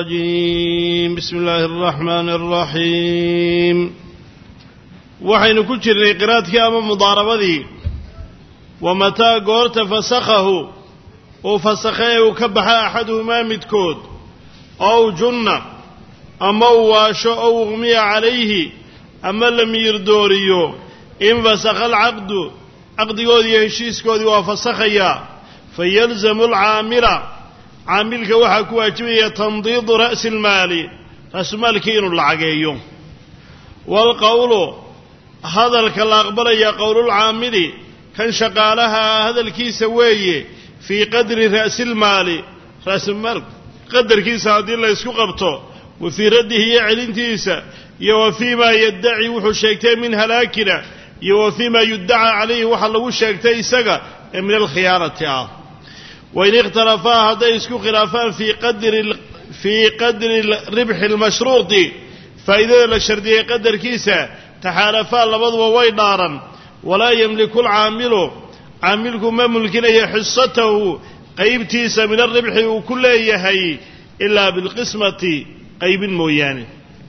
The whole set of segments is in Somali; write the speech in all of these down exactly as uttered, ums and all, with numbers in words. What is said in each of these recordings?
الرجيم بسم الله الرحمن الرحيم وحين كجر قراتك أمام مضاربتي ومتى قرت فسخه وفسخه وكبح أحدهما متكود أو جنة أما واشو أو غمي عليه أما لم يردوريو إن فسخ العقد عقد قودي هشيس قودي وفسخيا فيلزم العامرة عاملك وحا كواجبية تنضيض رأس المال رأس المال كينو العقيو والقول هذا الكلاقبل يا قول العامل كان شقالها هذا الكيس ويه في قدر رأس المال رأس المال قدر كيس هذه الله يسكو قبطه وفي رده يعلن تيسا يوفيما يدعي وحو شيكتين من هلاكنا يوفيما يدعى عليه وحلو شيكتين سقا من الخيانة وإن اختلفا هذا يسكو خلافان في قدر في قدر الربح المشروط فإذا لشرديه قدر كيسا تحالفا لبضوا ويدارا ولا يملك العامل عاملكم ما ملكنا حصته قيبتيسا من الربح وكل يهي إلا بالقسمة قيب موياني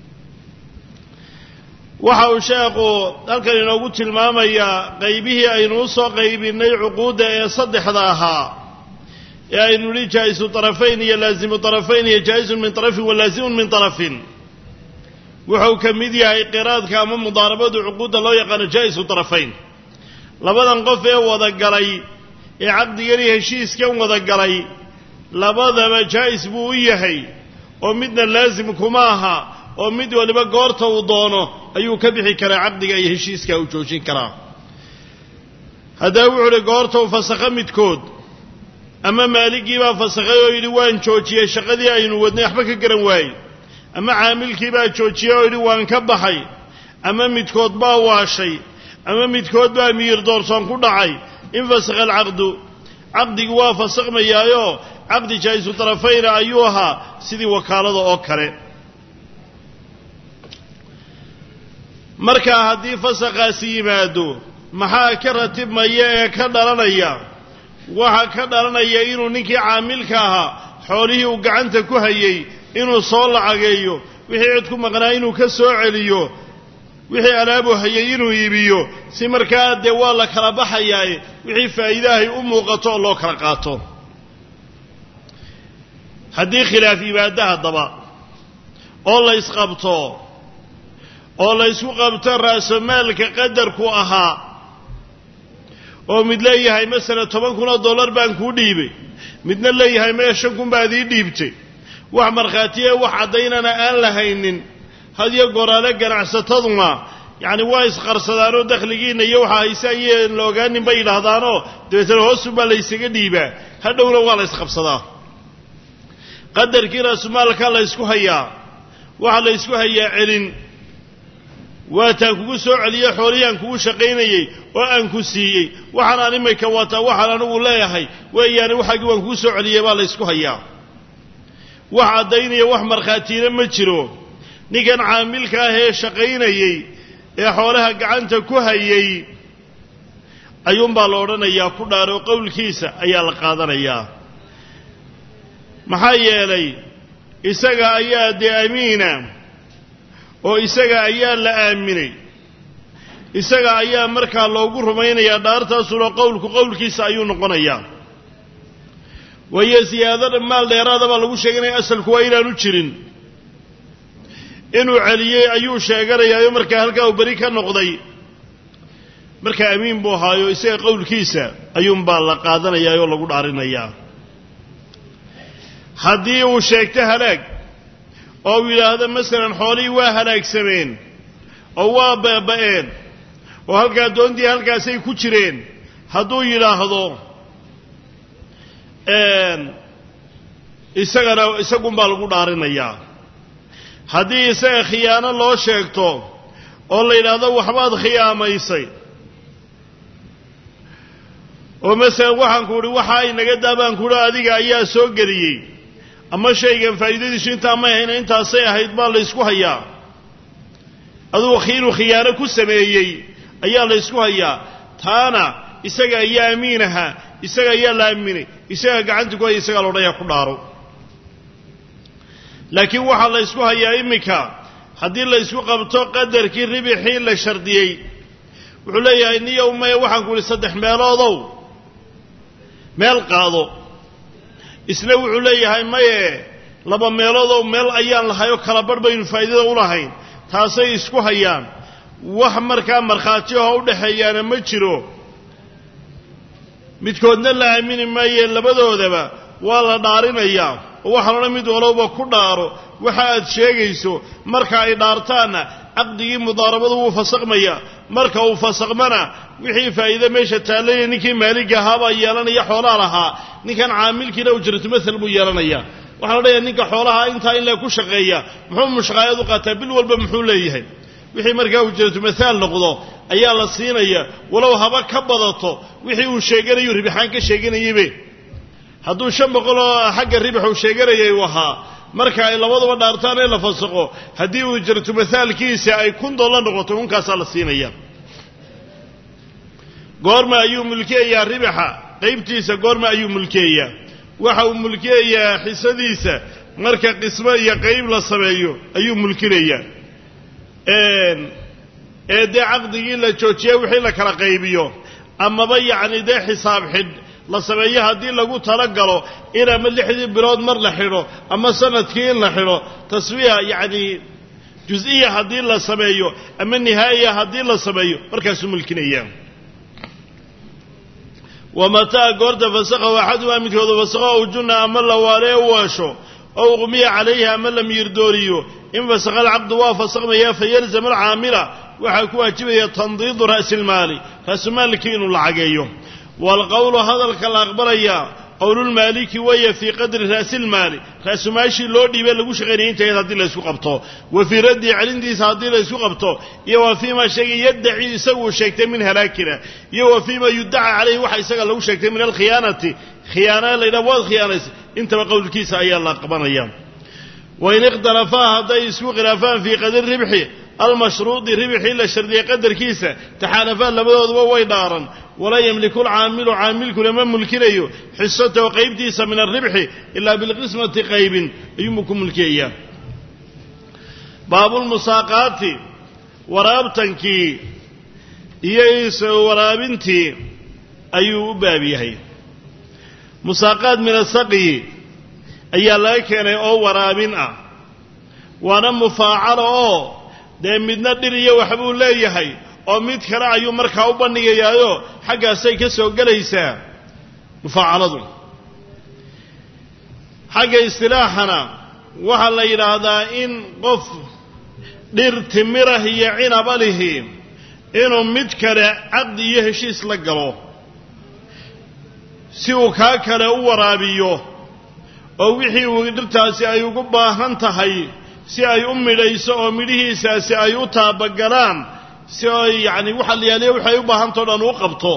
waxaa uu sheekhu halkan inoogu tilmaamayaa qaybihii aynu u soo qaybinay cuquudda ee saddexda ahaa ee aynu nidhi jaa'isu tarafayn iyo laazimu tarafayn iyo jaa'isun min tarafin wa laazimun min tarafin wuxuu ka mid yahay qiraadka ama mudaarabadu cuquudda loo yaqaano jaa'isu tarafayn labadan qof ee wada galay ee caqdigan iyo heshiiskan wada galay labadaba jaa'is buu u yahay oo midna laazim kuma aha oo mid waliba goorta uu doono ayuu ka bixi karaa caqdiga iyo heshiiska uu joojin karaa hadaa wuxuu goorta uu fasakha midkood ama maaligii baa fasakhay oo yiri waan joojiyay shaqadii aynu wadnay waxba ka garan waayay ama caamilkii baa joojiyay oo yiri waan ka baxay ama midkood baa waashay ama midkood baa miir doorsan ku dhacay in fasakha alaqdu caqdigu waa fasakhmayaayo caqdi jaa'isu tarafayna ayuu ahaa sidii wakaalada oo kale marka haddii fasakhaasi yimaado maxaa ka ratibmaya ee ka dhalanaya waxa ka dhalanaya inuu ninkii caamilka ahaa xoolihii uu gacanta ku hayay inuu soo lacageeyo wixii cid ku maqnaa inuu ka soo celiyo wixii alaabu hayay inuu iibiyo si markaa dee waa la kala baxayaa wixii faa'iidahay u muuqato oo loo kala qaato haddii khilaaf yimaado haddaba oo la isqabto oo la isku qabto raasomaalka qadarku ahaa oo mid leeyahay masala toban kun oo dollar baan kuu dhiibay midna leeyahay maya shan kun baad ii dhiibtay wax markhaatiye wax caddaynana aan lahaynin hadiyo goraale ganacsataduna yacni waa isqarsadaanoo dakhligiinna iyo waxa haysaan iyo la ogaanin bay yidhaahdaanoo dabeetana hoosunbaa la ysaga dhiibaa hadhowna waa la isqabsadaa qadarkii raasomaalka la ysku hayaa waxaa la ysku hayaa celin waataan kugu soo celiyo xooliyaan kugu shaqaynayay oo aan ku siiyey waxaan aan imayka wataa waxaan anigu leeyahay weeyaani waxaagii waan kugu soo celiyey baa la ysku hayaa wax caddaynaya wax markhaatiina ma jiro ninkan caamilka ah ee shaqaynayey ee xoolaha gacanta ku hayay ayuunbaa la odhanayaa ku dhaaro qowlkiisa ayaa la qaadanayaa maxaa yeelay isaga ayaa dee amiina oo isaga ayaa la aaminay isaga ayaa markaa loogu rumaynayaa dhaartaasuna qowlku qowlkiisa ayuu noqonayaa waayo siyaadada maal dheeraada baa lagu sheeganaya asalku waa inaanu jirin inuu celiyey ayuu sheeganayaayo markaa halkaa uu beri ka noqday markaa amiin buu ahaayo isaga qowlkiisa ayuunbaa la qaadanayaa oo lagu dhaarinayaa haddii uu sheegto halaag oo uu yidhaahdo masalan xoolihii waa halaagsameen oo waa baaba'een oo halkaa doontii halkaasay ku jireen hadduu yidhaahdo isagana isagunbaa lagu dhaarinayaa haddii isaga khiyaano loo sheegto oo la yidhaahdo waxbaad khiyaamaysay oo masalan waxaan ku idhi waxaa inaga daabaan ku idhi adiga ayaa soo geliyey ama shaygan faa'iidadiisu intaa may hayna intaasay ahayd baa la ysku hayaa aduu inuu khiyaano ku sameeyey ayaa la ysku hayaa taana isaga ayaa amiin ahaa isaga ayaa la aaminay isaga gacanta ku haya isagaa loodhanayaa ku dhaaro laakiin waxa la isku hayaa imika haddii la isku qabto qadarkii ribixii la shardiyey wuxuu leeyahay niyow maya waxaan ku idhi saddex meeloodow meel qaado isna wuxuu leeyahay maye laba meeloodow meel ayaan lahayoo kala badh baynu faa'iidada u lahayn taasay isku hayaan wax markaa markhaati oo u dhexeeyaana ma jiro midkoodna la aamini maaye labadoodaba waa la dhaarinayaa oo waxaa lodhan mid walowba ku dhaaro waxa aad sheegayso marka ay dhaartaanna caqdigii mudaarabadu wuu fasakmayaa marka uu fasakmana wixii faa'iide meesha taallayna ninkii maaligga ahaabaa yeelanaya xoolaha lahaa ninkan caamilkiina ujratu mathal buu yeelanayaa waxaa la dhayaa ninka xoolaha intaa in lee ku shaqeeya muxuu mushqaayad u qaataa bil walba muxuu leeyahay wixii markaa ujratu mathaal noqdo ayaa la siinaya walow haba ka badato wixii uu sheeganayu ribixaan ka sheeganayaybe hadduu shan boqol oo xagga ribix uu sheeganayay uu ahaa marka ay labaduba dhaartaan in la fasaqo haddii uu ujratu mathaalkiisa ay kun dollar noqoto unkaasaa la siinaya goorma ayuu mulkiyayaa ribixa qaybtiisa goorma ayuu mulkiyayaa waxa uu mulkiyayaa xisadiisa marka qismo iyo qayb la sameeyo ayuu mulkinayaa ee dee caqdigii la joojiya wixii la kala qaybiyo amaba yacni dee xisaab xidh la sameeyo haddii lagu talagalo in ama lixdii bilood mar la xidho ama sanadkii in la xidho taswiya yacni jus-iya haddii la sameeyo ama nihaa'iya haddii la sameeyo markaasuu mulkinaya wamataa goorta fasakhahu axadumaa midkooda fasakho ow junna ama la waalee u waasho ow uqmiya calayhi ama la miyirdooriyo in fasakha alcaqdu waa fasakmaya fayalzam alcaamila waxaa ku waajibaya tandiidu ra'si ilmaali raasumaalkii inuu lacageeyo waalqowlu hadalka la aqbalayaa qowlulmaaliki weeye fii qadri ra'si ilmaali raasumaashii loo dhiibay lagu shaqaynayay intayd haddii la isku qabto wa fii raddihi celintiisa haddii la isku qabto iyo wa fiima sheegay yaddaci isaguu sheegtay min halaakina iyo wa fiima yuddaca calayhi waxa isaga lagu sheegtay min alkhiyaanati khiyaana la yidhaha waad khiyaanaysa intaba qowlkiisa ayaa la aqbanaya wain ikhtalafaa hadday isku khilaafaan fii qadri ribxi almashruudi ribxii la shardiyay qadarkiisa taxaalafaan labadooduba way dhaaran walaa yamliku alcaamilu caamilkuna ma mulkinayo xisatahu qaybtiisa min alribxi ilaa bilqismati qaybin ayuunbuu ku mulkiyayaa baabulmusaaqaati waraabtankii iyo is waraabintii ayuu u baab yahay musaaqaad min asaqyi ayaa laga keenay oo waraabin ah waana mufaacalo oo dee midna dhir iyo waxbuu leeyahay oo mid kale ayuu markaa u bandhigayaayo xaggaasay ka soo gelaysaa mufaacaladu xagga istilaaxana waxaa la yidhaahdaa in qof dhir timirah iyo cinaba lihi inuu mid kale caqdi iyo heshiis la galo si uu kaa kale u waraabiyo oo wixii uu dhirtaasi ay ugu baahan tahay si ay u midhayso oo midhihiisaasi ay u taabagalaan si ay yacni waxa la yaaliya waxay u baahantao dhan u qabto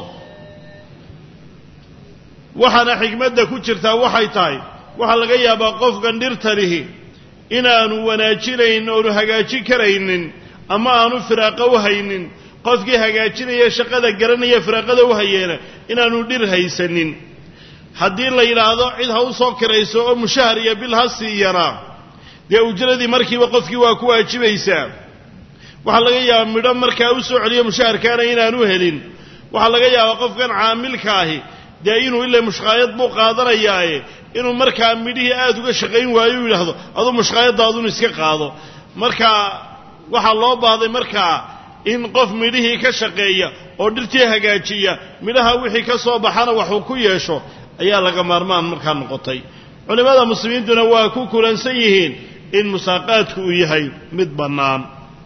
waxaana xigmadda ku jirtaa waxay tahay waxaa laga yaabaa qofkan dhirtanihi inaanu wanaajinayn oonu hagaajin karaynin ama aanu firaaqa u haynin qofkii hagaajinaya shaqada garanaya firaaqada u hayeena inaanu dhir haysanin haddii la yidhaahdo cid ha u soo kirayso oo mushahar iyo bil ha siiyana dee ujradii markiiba qofkii waa ku waajibaysaa waxaa laga yaabaa midho markaa u soo celiyo mushaharkaana inaanu helin waxaa laga yaabaa qofkan caamilka ahi dee inuu ilaa mushqaayad buu qaadanayaaye inuu markaa midhihii aada uga shaqayn waayo u yidhaahdo aduu mushqaayaddaadun iska qaado markaa waxaa loo baahday markaa in qof midhihii ka shaqeeya oo dhirtii hagaajiya midhaha wixii ka soo baxana waxuu ku yeesho ayaa laga maarmaan markaa noqotay culimmada muslimiintuna waa ku kulansan yihiin in musaaqaadku uu yahay mid bannaan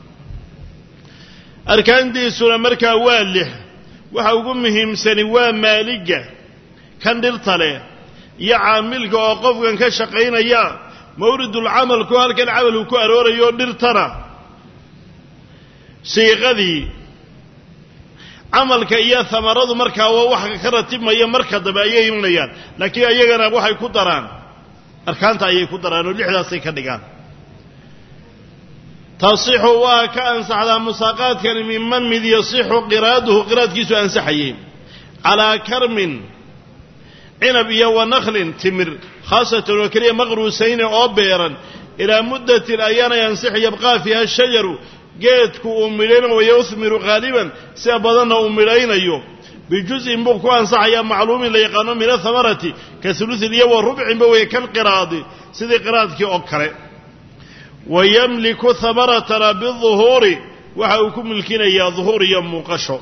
arkaantiisuna markaa waa lix waxa ugu muhiimsani waa maaligga kan dhirta leh iyo caamilka oo qofkan ka shaqaynaya mawridulcamalku halkan camalku ku aroorayo dhirtana siiqadii camalka iyo hamaradu markaa waa wax ka ratibmaya marka dambe ayay imanayaan laakiin ayagana waxay ku daraan arkaanta ayay ku daraan oo lixdaasay ka dhigaan tasixu waa ka ansaxdaa musaaqaadkani minman mid yasixu qiraaduhu qiraadkiisu ansaxayey calaa karmin cinab iyo wa nakhlin timir khaasatan oo keliya maqruusayne oo beeran إلى مدة أيانا ينسح يبقى فيها الشجر جيتك أملين ويثمر غالبا سيبضن أملين أيوه بجزء بوكو أنصح يا معلوم اللي يقانون من الثمرة كثلث اليوم والربع بوي كالقراض سيدي قراضك أكره ويملك ثمرة بالظهور وحاوكم الكنا يا ظهور يمو قشو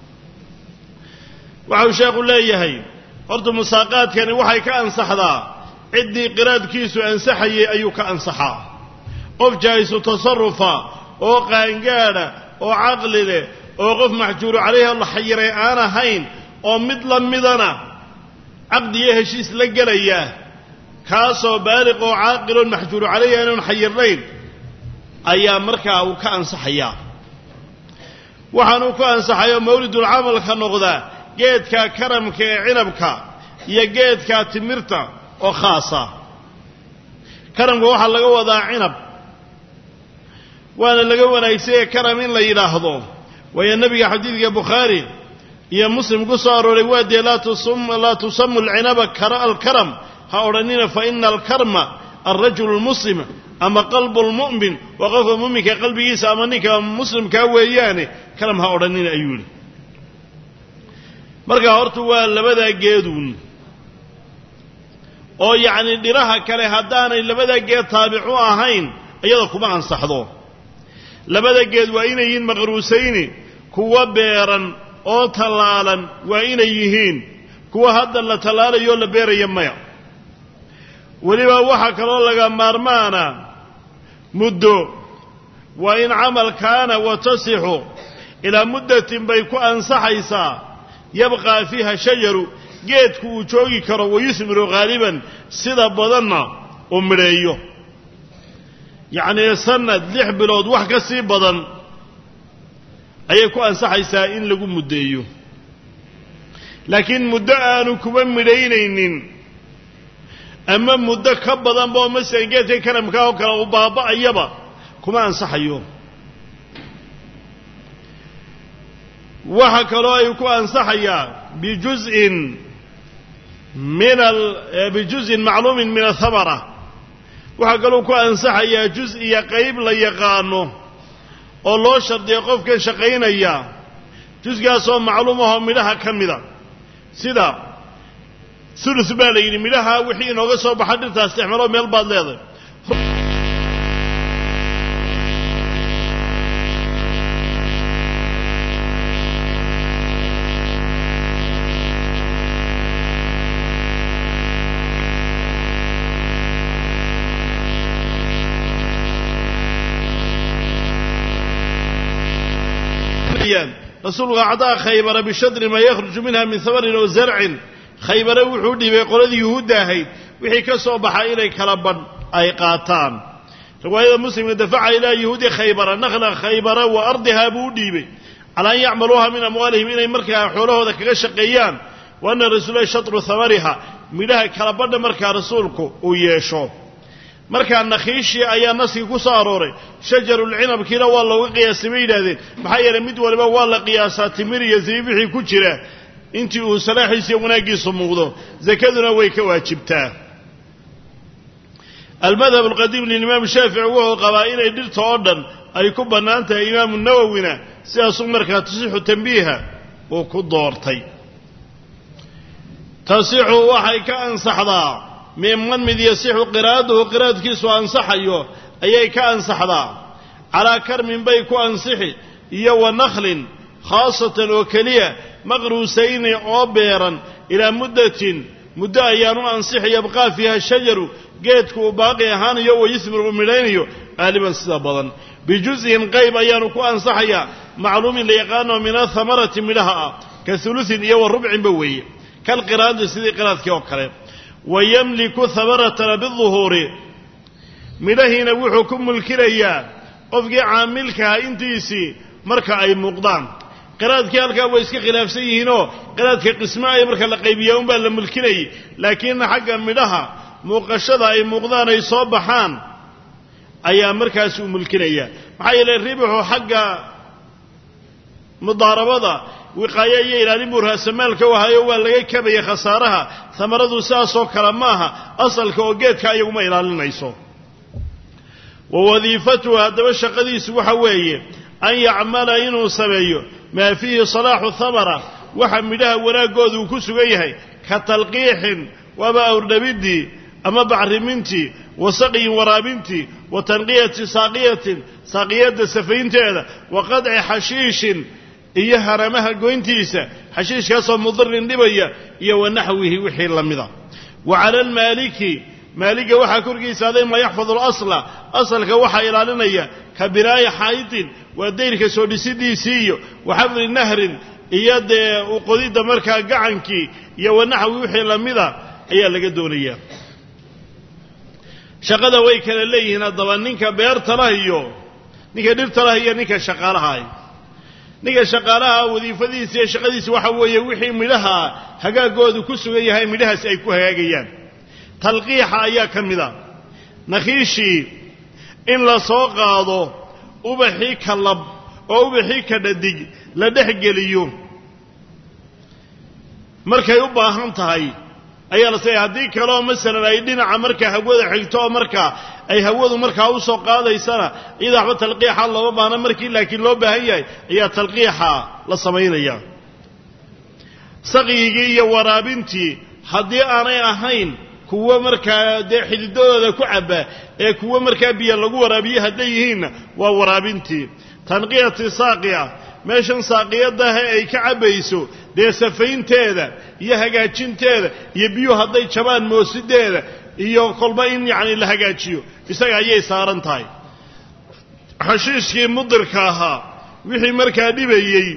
وحاو شيخ الله يهي أرض مساقات كان وحي كأنصح ذا عدي قراد كيسو أنصحي أيوك أنصحا قف جايس تصرفا أو قانقانا أو عقل أو قف محجور عليها الله حيري أنا هين أو مدلا مدنا عقد يهشيس لقلياه كاسو بارق وعاقل محجور عليها أنه حيرين أيام مركا وكأنصحيا وحنو كأنصحيا مولد العمل كالنغذا جيدك كرمك عنبك يجيدك تمرتا وخاصة كرمك وحا لغا وضع عنب وانا لغا ونايسي كرمين لا يلاحظون ويا النبي حديث بخاري يا مسلم قصار روادي لا تصم لا تصم العنب الكرم هؤلاء فإن الكرم الرجل المسلم أما قلب المؤمن وقف المؤمن كقلب عيسى أمانيك مسلم كوياني كلام هؤلاء أيولي marka horta waa labada geedun oo yaani dhiraha kale hadaanay labada geed taabicu ahayn iyada kuma ansaxdo labada geed waa inay yihiin maqruusayni kuwa beeran oo talaalan waa inay yihiin kuwa hadda la talaalayo la beerayo maya waliba waxa kale laga maarmaana muddo waa in amalkaana watasihu ila muddatin bay ku ansaxaysaa يبقى فيها شجر جيتك وجوغي كرو ويثمر غالبا سيدا بدنا أمريو يعني سنة لح بلود وحكا سي بدن أيكو أنصحي سائن لكم مديو لكن مدة آنو كمان مدينين أما مدة كبضان بو مثلا جيتك كرم كاو كرو بابا أيبا كما أنصحيو وحكروا يكون أنصحيا بجزء من بجزء معلوم من الثمرة وحكروا يكون أنصحيا جزء يقيب ليقانه الله شرط يقف كان شقين إياه جزء قاسوا معلومه منها كمذا سيدا ثلث بالين منها وحين وقصوا بحدثها استعملوا من البعض لهذا رسول الله أعطى خيبر بشدر ما يخرج منها من ثمر وزرع خيبر وحودي بيقول يهود هيد وحي كسوبح إلي كلبا أي قاتان رواية مسلم دفع إلى يهود خيبر نخل خيبر وأرضها بودي بي على أن يعملوها من أموالهم إلى مركها حوله ذاك الشقيان وأن الرسول شطر ثمرها منها كلبا مركها رسولك ويشو marka naxiishi ayaa nasi ku soo arooray shajarul inab kila waa lagu qiyaasay yiraahdeen maxay yeelay mid waliba waa la qiyaasaa timir iyo ziibixi ku jira intii uu salaaxiisa wanaagiisu muuqdo zakaduna way ka waajibtaa المذهب القديم للإمام الشافعي وهو قبائل يدرت أردن أي كبنا أنت إمام النووينا سياسو مركا تصيح تنبيها وكدورتي تصيح وحي كأنصح ذا ممن مذ يصيح قراده قراد كيسو أنصح أيوه أي كأنصح ذا على كرم بيكو أنصحي يو نخل خاصة وكلية مغروسين عبيرا إلى مدة مدة أيانو أنصح يبقى فيها الشجر جيتكو باقي هان يو يثمر ملينيو غالبا سبضا بجزء قيب أيانو أنصحيا معلوم ليقانو من الثمرة ملها كثلث يو الربع بوي كالقراد سيدي قراد كيوكري ويملك ثمرة بالظهور ملهين وحكم الكريا قفق عاملكها انتيسي مركا أي مقدام قراد كالكا ويسك خلاف سيهنو قراد كقسماء مركا لقيبيون بل ملكني لكن حقا ملها موقشة أي مقدان أي صبحان أي مركا سوء ملكني محايا للربح حقا مضاربة وقايا إلى نمرها سمالك وهي ولا كبي خسارها ثمرة ساسو كلامها أصل كوجيت كأيوم إلى الميسو ووظيفتها هذا الشقديس وحويه أن يعمل إنه سميه ما فيه صلاح الثمرة وحملها وراقود وكسويه كتلقيح وما أردبدي أما بعرمنتي وسقي ورابنتي وتنقية ساقية ساقية سفينتي وقدع حشيش إيها رمها قوينتيسة حشيش كاسو مضر لبيا إيا نحوه وحي اللمضة وعلى المالكي مالك وحا كرقيس هذا ما يحفظ الأصل أصلك وحا إلى لنيا كبراية حائط وديرك سودسيدي سيو وحفظ النهر إياد وقضيد مركا قعنك إيا نحوه وحي اللمضة إيا لقدونية shaqada way kala leeyihiin adaba ninka beerta lahayo ninka dhirta lahayo ninka shaqaalaha ninka shaqaalaha wadiifadiisa iyo shaqadiisa waxa weeye wixii midhaha hagaagoodu ku sugan yahay midhahaas ay ku hagaagayaan talqiixa ayaa kamida nakhiishi in la soo qaado ubaxi kalab oo ubaxi ka dhadig la dhaxgeliyo markay u baahan tahay ayaa la sameeyay hadii kale oo masalan ay dhinaca marka hawada xigto marka ay hawadu marka u soo qaadaysana ida waxba talqiixa loo baahna markii laakiin loo baahan yahay ayaa talqiixa la sameeynaya saqiigii iyo waraabintii hadii aanay ahayn kuwa marka de xididooda ku caba ee kuwa marka biyo lagu waraabiyo haday yihiin waa waraabintii tanqiyati saaqiya meeshan saaqiyada ay ka cabayso dee safaynteeda iyo hagaajinteeda iyo biyo haday jabaan moosideeda iyo kolba in yaani la hagaajiyo isaga ayay saaran tahay xashiishkii mudirka ahaa wixii markaa dhibayay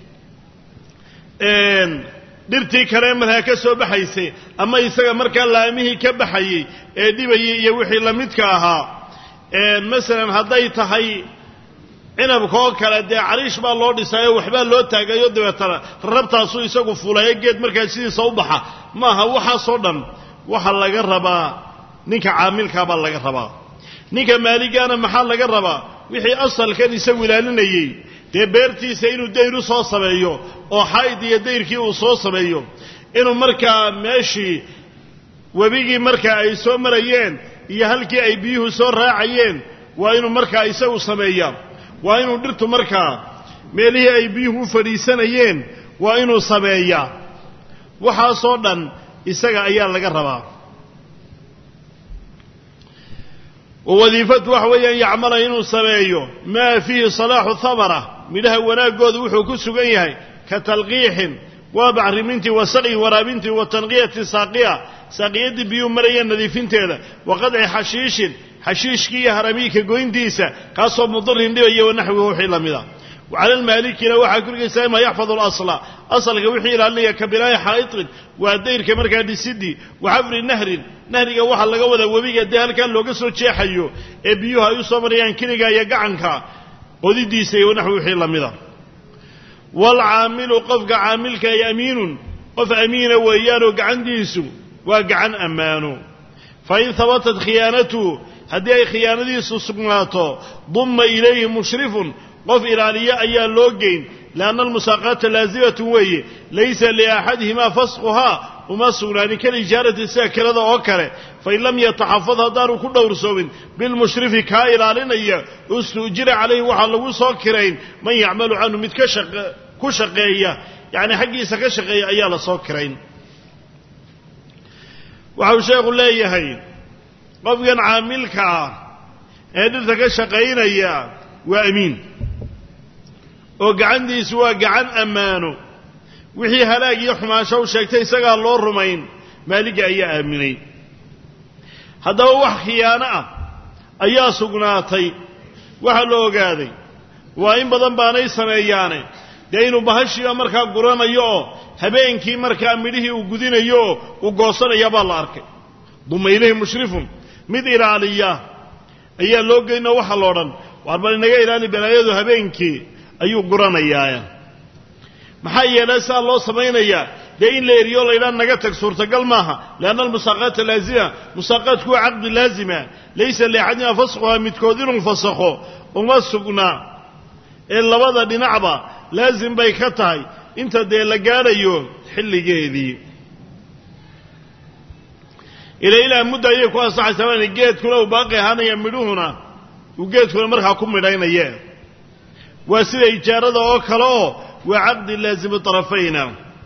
een dhirtii kale markaa ka soo baxaysay ama isaga markaa laamihii ka baxayay ee dhibayay iyo wixii la midka ahaa een masalan haday tahay inabka oo kale de cariish baa loo dhisayo waxba loo taagayo dabeetana rabtaasu isagu fuulay geed markaa sidiisa u baxa maaha waxa soo dhan waxa laga rabaa ninka caamilka baa laga rabaa ninka maaligana maxaa laga rabaa wixii asalkan isagu ilaalinayay de beertiisa inuu deyru soo sameeyo oo xayd iyo deyrkii uu soo sameeyo inuu markaa meeshii wabigii markaa ay soo marayeen iyo halkii ay biyuhu soo raacayeen waa inuu markaa isagu sameeyaa waa inuu dhirtu markaa meelihii ay biyuhu u fadhiisanayeen waa inuu sameeyaa waxaasoo dhan isaga ayaa laga rabaa wadiifatu waxa weeyaan yacmala inuu sameeyo maa fiihi salaaxu thamara midhaha wanaagooda wuxuu ku sugan yahay ka talqiixin waa bacrimintii wa saqi waraabintii wa tanqiyati saaqiya saaqiyadii biyuhu marayeen nadiifinteeda wa qadci xashiishin حشيشكي هرميك قوينديسا كاسو مضر دبي ونحوه وحي لمدا وعلى المالك لو waxa kurga sayma يحفظ الاصل اصل wixii ilaalinaya kabiraay xaayid waadayr kamarka disidi waxafri nahr nahriga waxa laga wada wabiga daalkan looga soo jeexayo ee biyuhu ay soo marayaan kiniga iyo gacanka qodidiisa iyo naxwu wixii lamida wal aamilu qafka aamilka yamiinun qaf amiina weeyaan gacandiisu waa gacan amaano fa in thabatat khiyanatu haddii ay khiyaanadiisu sugnaato dumma ilayhi mushrifun qof ilaaliya ayaa loo geyn laanna almusaaqaata laazimatun weeye laysa liaxadihimaa fasquhaa uma sugnaanin kalijaarati sida kelada oo kale fain lam yataxafad haddaanu ku dhowrsoomin bilmushrifi kaa ilaalinaya ustuujira calayhi waxaa lagu soo kirayn man yacmalu canhu mid ka ku shaqeeya yacni xaggiisa ka shaqeeya ayaa la soo kirayn waxau sheekhu leeyahay qofkan caamilka ah ee dhirta ka shaqaynaya waa amiin oo gacantiisu waa gacan ammaano wixii halaag iyo xumaansho u sheegtay isagaa loo rumayn maaliga ayaa aaminay haddaba wax khiyaano ah ayaa sugnaatay waxa la ogaaday waa in badan baanay sameeyaane dee inuu bahashiiba markaa guranayo oo habeenkii markaa midhihii uu gudinayo oo uu goosanaya baa la arkay duma ilayhi mushrifun mid ilaaliya ayaa loo geynoo waxa loo dhan waar bal inaga ilaali balaayadu habeenkii ayuu guranayaa maxaa yeelay saa loo samaynayaa dee in la eriyo laydhaan naga tag suurtagal maaha lianna almusaaqaata laazima musaaqaadku waa caqdi laazima laysa liaxadina fasquhaa midkood inuu fasakho uma sugnaa ee labada dhinacba laazim bay ka tahay inta dee la gaadhayo xilligeedii إلى إلى مدة يكون صح سواء جيت كله باقي هذا يمدوهنا وجدت مرها كم مدين إياه وسيد إجارة أو كلا وعقد لازم الطرفين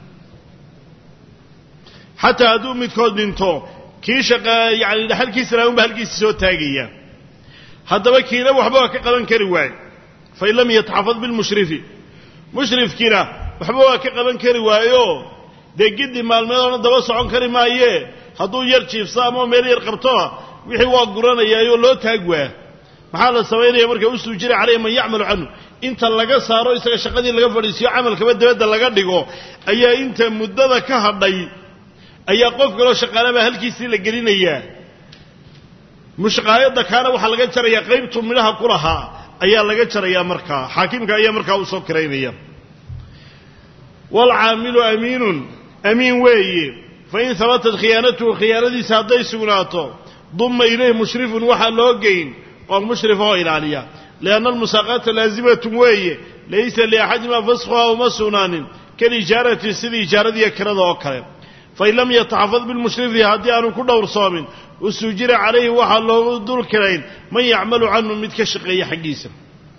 حتى أدوم متكود دينتو كيش يعني لحال كيس لهم بهال كيس سو تاجية حتى بكينا وحبوا كقلن كرواي فإن لم يتحفظ بالمشرف مشرف كنا وحبوا كقلن كروايو ده جد مال مالنا دبص عن كريمايه هدو يرشيف سامو ميري يرقبتوها وحي واقرانا يايو لو تاجوا محل السويري يمرك وسو جري عليه من يعمل عنه انت لغا سارو isaga shaqadii laga fadhiisiyo amalka badbada laga dhigo ayaa inta muddada ka hadhay ayaa qof kale shaqaalaba halkiisii la gelinaya mushaqaayada kaana waxa laga jaraya qaybtu milaha kulaha ayaa laga jaraya marka xaakimka ayaa marka uu soo kireynaya wal aamilu aminun amin weeye fa in thabatat khiyanatu khiyanadi saaday sugnaato dumma ilayhi mushrifun waxa loo geyn oo mushrif oo ilaaliya لأن المساقات لازمة وهي ليس لأحد ما فسخها ومسونان كالإجارة السيدي إجارة يكرد وكرم فإن لم يتحفظ بالمشرف هذه أنه كل دور صامن وسجر عليه وحل له دور كرين من يعمل عنه متكشق أي حقيسة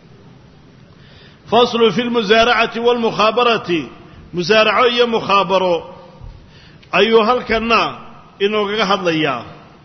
فصل في المزارعة والمخابرة مزارعة هي مخابرة أيها الكنا إنه قهد لياه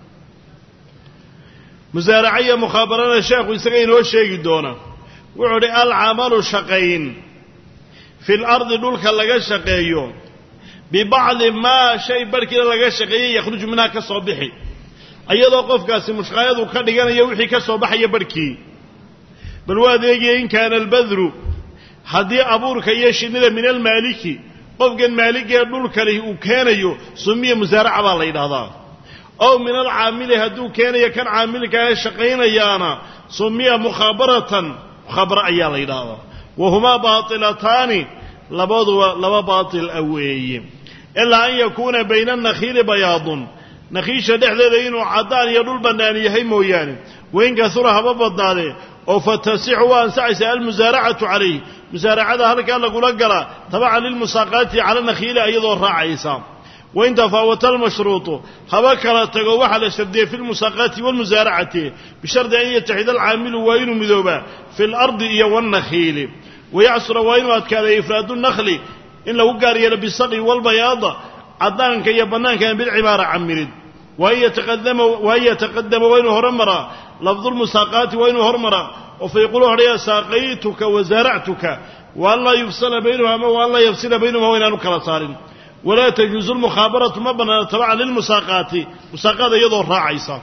مزارعية مخابرنا الشيخ ويسقين وشيء دونا وعلي العمل شقين في الأرض دولك لغا شقيو ببعض ما شيء بركي لغا شقيو يخرج منها كصباحي أيضا قف كاسي مشقايد وكان يوحي كصباحي يبركي بالوادي إن كان البذر حدي أبورك يشنل من المالكي قف كان مالكي دولك له وكان يو سمي مزارعة بالله هذا أو من العامل هدو كان يكن عامل كان شقين يانا سمي مخابرة مخابرة أيال إلهة وهما باطلتان لبضوا لبا باطل أوي إلا أن يكون بين النخيل بياض نخيش دحذ ذين عدان يدل بناني يهيمو يعني وإن كثرها ببضاني أو فتسع وأنسعس المزارعة عليه مزارعة هذا كان لقول أقرأ طبعا للمساقات على النخيل أيضا راعي سام وإن تفاوت المشروط هبكر تقوح على الشردية في المساقات والمزارعة بشرط أن يتحد العامل وين مذوبة في الأرض والنخيل ويعصر وين وأتكاد إفراد النخل إن لو قال يلبي الصغي والبياض عدان كي يبنان كان بالعبارة عمرد وهي يتقدم وهي يتقدم وين هرمرا لفظ المساقات وين هرمرا وفيقولوا هريا ساقيتك وزارعتك والله يفصل بينهما والله يفصل بينهما وين نكلا صارين ولا تجوز المخابرة مبنى تبعا للمساقات مساقات يضر راعيسا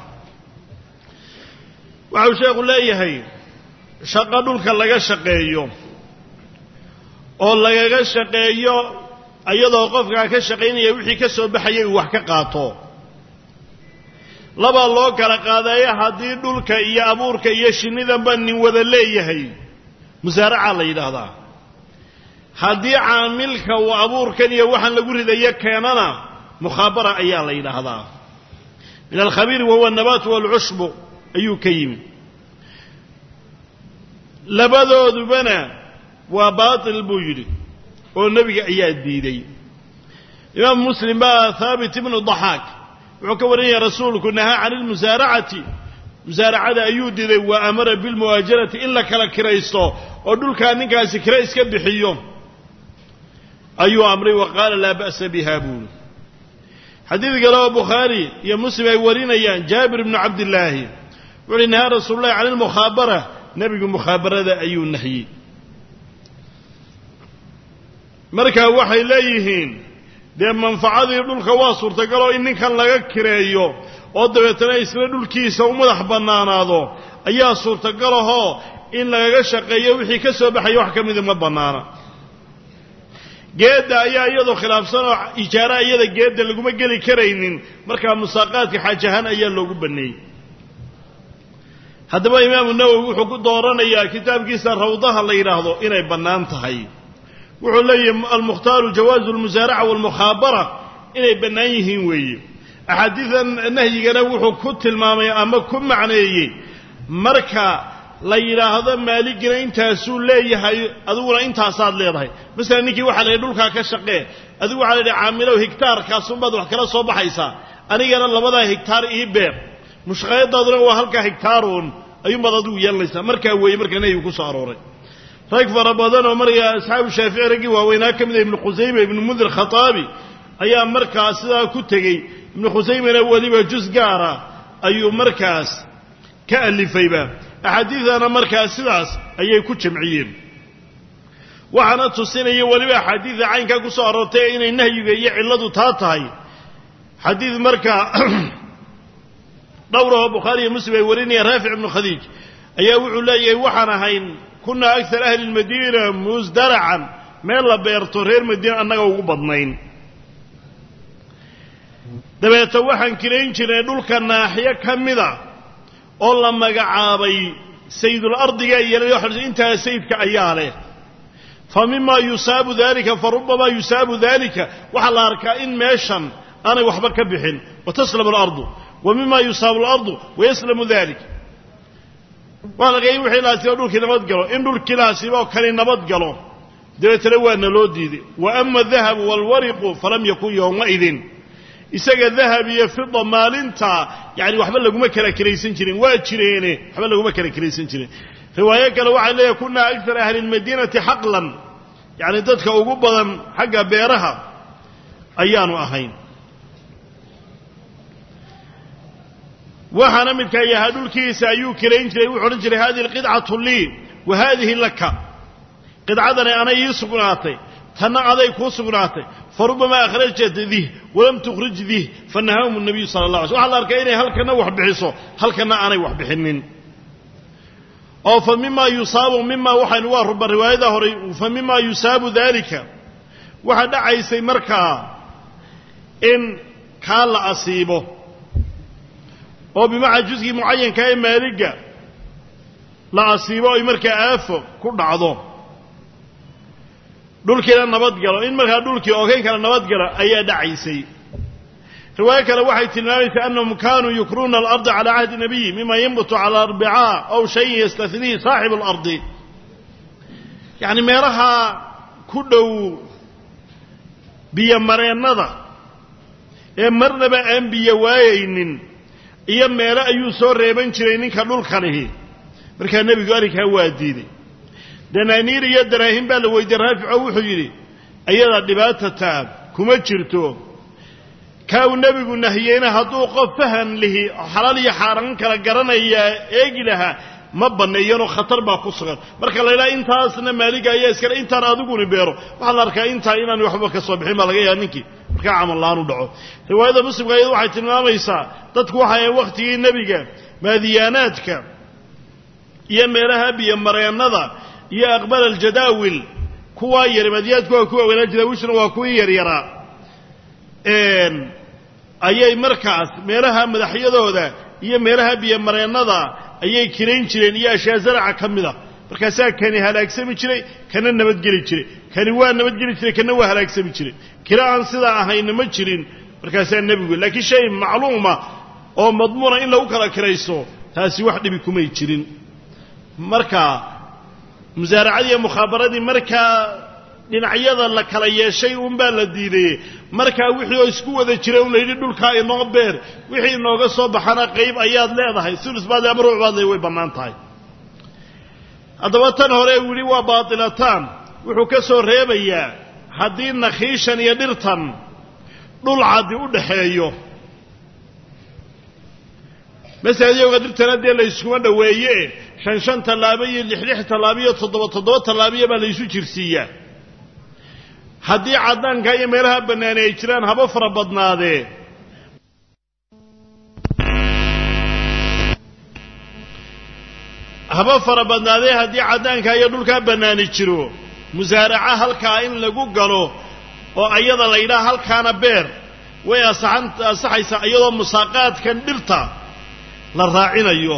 وعو شيخ الله يهي شقدولك لغا شقيو oo lagaga shaqeeyo ayadoo qofka ka shaqeynaya wixii ka soo baxay wax ka qaato laba loo kala qaadayo hadii dhulka iyo abuurka iyo shinida banin wada leeyahay musaaraca la yiraahdaa hadii caamilka uu abuurkan iyo waxan lagu ridayo keenana mukhabara ayaa la yiraahdaa min al-khabir wa huwa an-nabat wal-ushb ayu kayim labadoodubana waa baatil buu yiri oo nabiga ayaa diiday imaam muslim baa thabit ibn dhahak wuxuu ka wariyay rasuulku nahaa aan al-musaaracati musaaracada ayuu diiday wa amara bil muwajarati illa kala kiraysto oo dhulka ninkaasi kira iska bixiyo ayuu amray wa qala la ba'sa biha buu hadith galaw bukhari ya muslim ay warinayaan jabir ibn abdullah wuxuu nahaa rasuulullah aan al-mukhabara nabiga mukhabarada ayuu nahiyay marka waxay leeyihiin de manfaacadii dhulka waa suurtagal oo in ninkan laga kireeyo oo dabeetana isla dhulkiisa u madax banaanaado ayaa suurtagal ah in laga shaqeeyo wixii ka soo baxay wax kamid ma banaana geeda ayaa iyadoo khilaafsan oo ijaara iyada geeda lagu ma gali kareynin marka musaaqaadka xajahan ayaa loogu baneeyay hadaba imaam an-Nawawi wuxuu ku dooranayaa kitaabkiisa rawdaha la yiraahdo inay banaan tahay wuxuu leeyahay al-mukhtaar jawaazu al-musaara'a wal-mukhabara inay banaan yihiin weeye ahadiithan nahyigana wuxuu ku tilmaamay ama ku macneeyay marka la yiraahdo maaligina intaas uu leeyahay aduguna intaasaad leedahay mesela ninkii waxa la dhulka ka shaqee adigu waxa la caamilo hektaar ka sunbad wax kala soo baxaysa anigana labada hektaar ii beer mushqaayadaduna waa halka hektaaroon ayuunbaad adigu yeelanaysaa markaa weeye markaa nebigu ku soo arooray rag fara badan oo markaa asxaabu shaafici raggii waaweynaa ka mid ah ibnu khusayme ibnu mundir khataabi ayaa markaas sidaa ku tegey ibnu khusaymena weliba jus gaara ayuu markaas ka alifayba axaadiidana markaas sidaas ayay ku jamciyeen waxaana tusinaya weliba axaadiida caynkaa ku soo aroortay inay nahyiga iyo cilladu taa tahay xadiid markaa dhowrahoo bukhaari iyo muslim ay warinayaan raafic ibnu khadiij ayaa wuxuu leeyahay waxaan ahayn kunaa akar ahli lmadiina musdaracan meel la beerto reer madiina annaga ugu badnayn dabeeta waxaan kirayn jirnay dhulka naaxiyo ka mida oo la magacaabay sayidul ardiga iyo intaa sayidka ayaa leh fa mima yusaabu dalika fa rubbama yusaabu dalika waxaa la arkaa in meeshan aanay waxba ka bixin wataslamu alardu wa mima yusaabu alardu wayaslamu dalik waa laga in wixii laasiba dhulkii nabad galo in dhulkii laasiba oo kale nabad galo dabeetana waana loo diiday wa ama adahabu walwariqu falam yakun yowmaidin isaga dahab iyo fida maalinta yani waxba laguma kala kiraysan jirin waa jireene waxba laguma kala kiraysan jirin riwaayo kale waxay leeyahay kunaa akthar ahli lmadiinati xaqlan yani dadka ugu badan xagga beeraha ayaanu ahayn waxaana midkaa yahaa dhulkiisa ayuu kirayn jiray wuxuu odhan jiray hadihi alqidcatu lii wa haadihi laka qidcadani anay ii sugnaatay tanna aday kuu sugnaatay farubama akhrajat dih walam tukhrij dih fanahahum nabiyu sala allah alay sl waxa la arkay inay halkana wax bixiso halkana aanay wax bixinin oo fa mima yusaabu mima waxaynu waa ruba riwaayada hore fa mima yusaabu dalika waxa dhacaysay markaa in kaa la asiibo oo bimacna jusgii mucayanka ee maaliga la asiibo ay markaa aafo ku dhacdo dhulkiina nabad galo in markaa dhulkii ogeyn kale nabad galo ayaa dhacaysay riwaayo kale waxay tilmaamaysaa annahum kaanuu yukruuna alarda calaa cahdi nabiyi mima yanbutu cala arbicaa aw shayin yastahniihi saaxibu alardi yacni meelaha ku dhow biyomareennada ee marnaba aan biyo waayaynin iyo meelo ayuu soo reeban jiray ninka dhulkanihi markaa nebigu arrinkaa waa diiday danaaniir iyo daraahim baa la weydiiyey raafico wuxuu yidhi ayadaa dhibaatataa kuma jirto kaa uu nebigu nahiyeyna hadduu qof fahan lihi xalaal iyo xaaraan kala garanayaa eegi lahaa ma banneeyanoo khatar baa ku sugan marka la yidhaha intaasna maaliga ayaa iskale intaan adiguni beero waxaa la arkaa intaa inaan waxba ka soo bixin baa laga yaaba ninkii markaa camal la-aan u dhaco riwaayada muslimka iyadu waxay tilmaamaysaa dadku waxay wakhtigii nebiga maadiyaanaadka iyo meelaha biyo mareennada iyo aqbal aljadaawil kuwaa yar maadiyaadku waa kuwa weynaa jadaawishna waa kuwii yaryaraa ayay markaas meelaha madaxyadooda iyo meelaha biyo mareennada ayay kirayn jireen iyo ashyaa zaraca ka mida markaasaa kani halaagsami jiray kana nabadgeli jiray kani waa nabadgeli jiray kana waa halaagsami jiray kira aan sidaa ahayna ma jirin markaasaa nebigu laakiin shay macluuma oo madmuuna in lagu kala kirayso taasi wax dhibi kumay jirin marka musaaracadii iyo mukhaabaradii markaa dhinacyada la kala yeeshay uunbaa la diidayey markaa wixii oo isku wada jiray un la yidhi dhulkaa inoo beer wixii inooga soo baxana qayb ayaad leedahay sulus baad le ama ruuc baad le way bannaan tahay haddaba tan hore uu yidhi waa baatilataan wuxuu ka soo reebayaa haddii nakhiishan iyo dhirtan dhul caddi u dhaxeeyo masaajidowga dhirtana dee la yskuma dhoweeye shan shan tallaabo iyo lix lix tallaabo iyo toddoba toddoba tallaabiya baa la ysu jirsiiyaa haddii caddaanka iyo meelaha bannaani ay jiraan haba fara badnaadee haba fara badnaadee haddii caddaanka iyo dhulkaa bannaani jiro musaaraca halkaa in lagu galo oo ayada la yidhaha halkaana beer way asaxan asaxaysaa iyadoo musaaqaadkan dhirta la raacinayo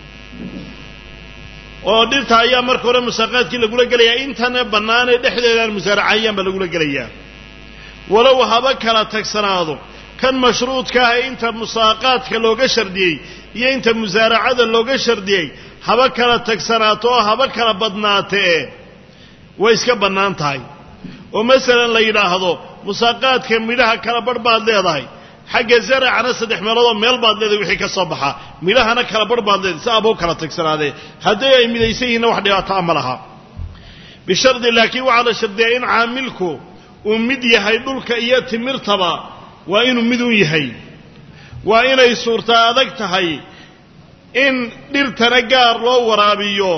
oo dhirta ayaa marka hore musaaqaadkii lagula gelayaa intana bannaanee dhexdeedaan musaaracayaan baa lagula gelayaa walow haba kala tagsanaado kan mashruudka ah ee inta musaaqaadka looga shardiyey iyo inta musaaracada looga shardiyey haba kala tagsanaato oo haba kala badnaatee way iska bannaan tahay oo masalan la yidhaahdo musaaqaadka midhaha kala badh baad leedahay xagga zaracana saddex meelood meel baad leedahay wixii ka soo baxa midhahana kala bar baad leedahay si aboo kala tagsanaadee haddii ay midaysan yihiin wax dhibaato ma laha bishardi laakiin waxa la shardiyaa in caamilku uu mid yahay dhulka iyo timirtaba waa inuu mid u yahay waa inay suurta adag tahay in dhirtana gaar loo waraabiyo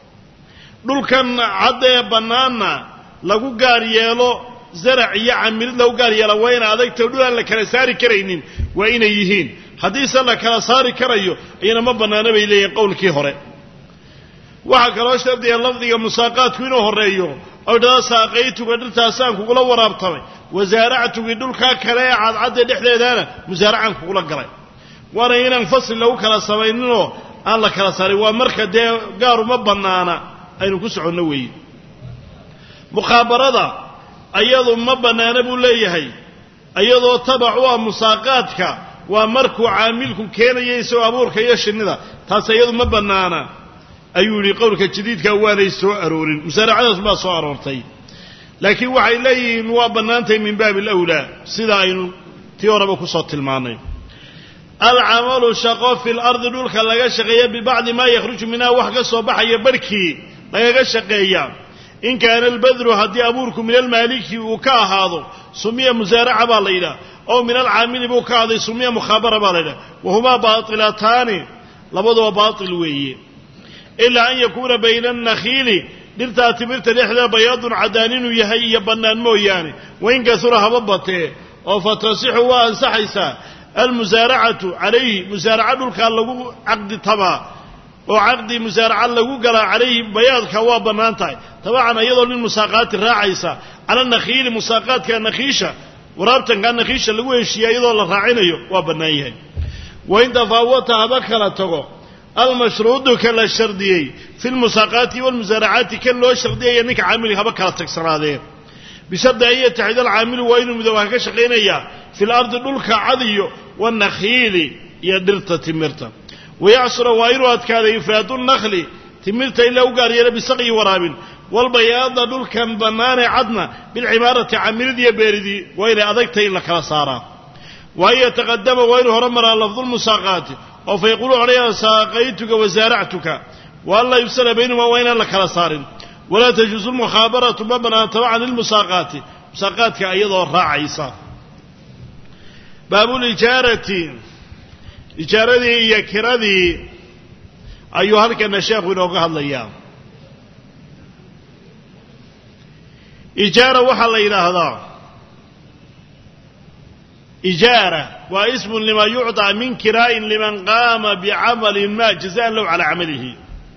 dhulkan cadee bannaanna lagu gaar yeelo zarac iyo camilid lagu gaar yeelo waa ina adagtahay dhul aan la kala saari karaynin waa inay yihiin haddiise la kala saari karayo iyana ma bannaana bay leeyihin qowlkii hore waxaa kaloo shardiya lafdiga musaaqaadku inuu horreeyo oo dhada saaqaytuga dhirtaasaan kugula waraabtamay wasaaractugi dhulkaa kale ee cadcadda dhexdeedaana musaaracaan kugula galay waana inaan fasli lagu kala samayninoo aan la kala saarin waa marka dee gaaruma bannaana aynu ku soconno weeye mukhaabarada ayadu ma bannaana buu leeyahay iyadoo tabac u ah musaaqaadka waa markuu caamilku keenaya isagoo abuurka iyo shinnida taas iyadu ma bannaana ayuu yidhi qowlka jadiidka waanay soo aroorin musaaracadaas baa soo aroortay laakiin waxay leeyihiin waa bannaantahay min baabi alawlaa sida aynu tii horeba ku soo tilmaannay alcamalu shaqo fi lardi dhulka laga shaqeeya bibacdi maa yakhruju minhaa wax ka soo baxaya barhkii lagaga shaqeeya in kaana albadru haddii abuurku min almaaliki uu ka ahaado sumiya musaaraca baa la yidhaha oo min alcaamili buu ka ahaaday sumiya mukhaabara baa la yidhaha wahumaa baatilataani labaduba baatil weeye ilaa an yakuuna bayna annakhiili dhirtaa timirta dhexdeeda bayaadun caddaan inuu yahay iyo bannaan mooyaane wain kasura haba batee oo fatasixu waa ansaxaysaa almusaaracatu calayhi musaaraca dhulkaa lagu caqdi tabaa oo caqdi musaaraca lagu galaa calayhi bayaadka waa bannaan tahay tabacan iyadoo nin musaaqaati raacaysa cala nakhiili musaaqaadka nakhiisha waraabtankaa nakhiisha lagu heshiiya iyadoo la raacinayo waa bannaan yahay wain tafaawata haba kala tago almashruudu ka la shardiyey fi lmusaaqaati walmusaaracaati kan loo shardiyaya ninka caamilka haba kala tagsanaadee bishardi an yataxida alcaamilu waa inuu midoobaha ka shaqaynayaa fi lardi dhulka cadiyo wanakhiili iyo dhirta timirta wayacsura waa inuu adkaaday ifraadu nakhli timirta ilaa u gaar yeela bisaqyi waraabin walbayaada dhulkan bannaanee cadna bilcimaarati camilid iyo beeridii waa inay adagtahay in la kala saaraa wa an yataqadama waa inuu hore maraa lafdulmusaaqaati oo fa yaquulu odhaya saaqaytuka wasaaractuka wa an laa yufsala baynahumaa waa inaan la kala saarin walaa tajuusu lmukhaabaratu ma bannaan tabacan lilmusaaqaati musaaqaadka iyadoo raacaysa baabulijaarati ijaaradii iyo kiradii ayuu halkana sheekhu inooga hadlayaa ijaara waxaa la yidhaahdaa ijaara waa ismun lima yucطى min kiraa'in liman qaama bicamalin ma jazaan lahu calaa camalihi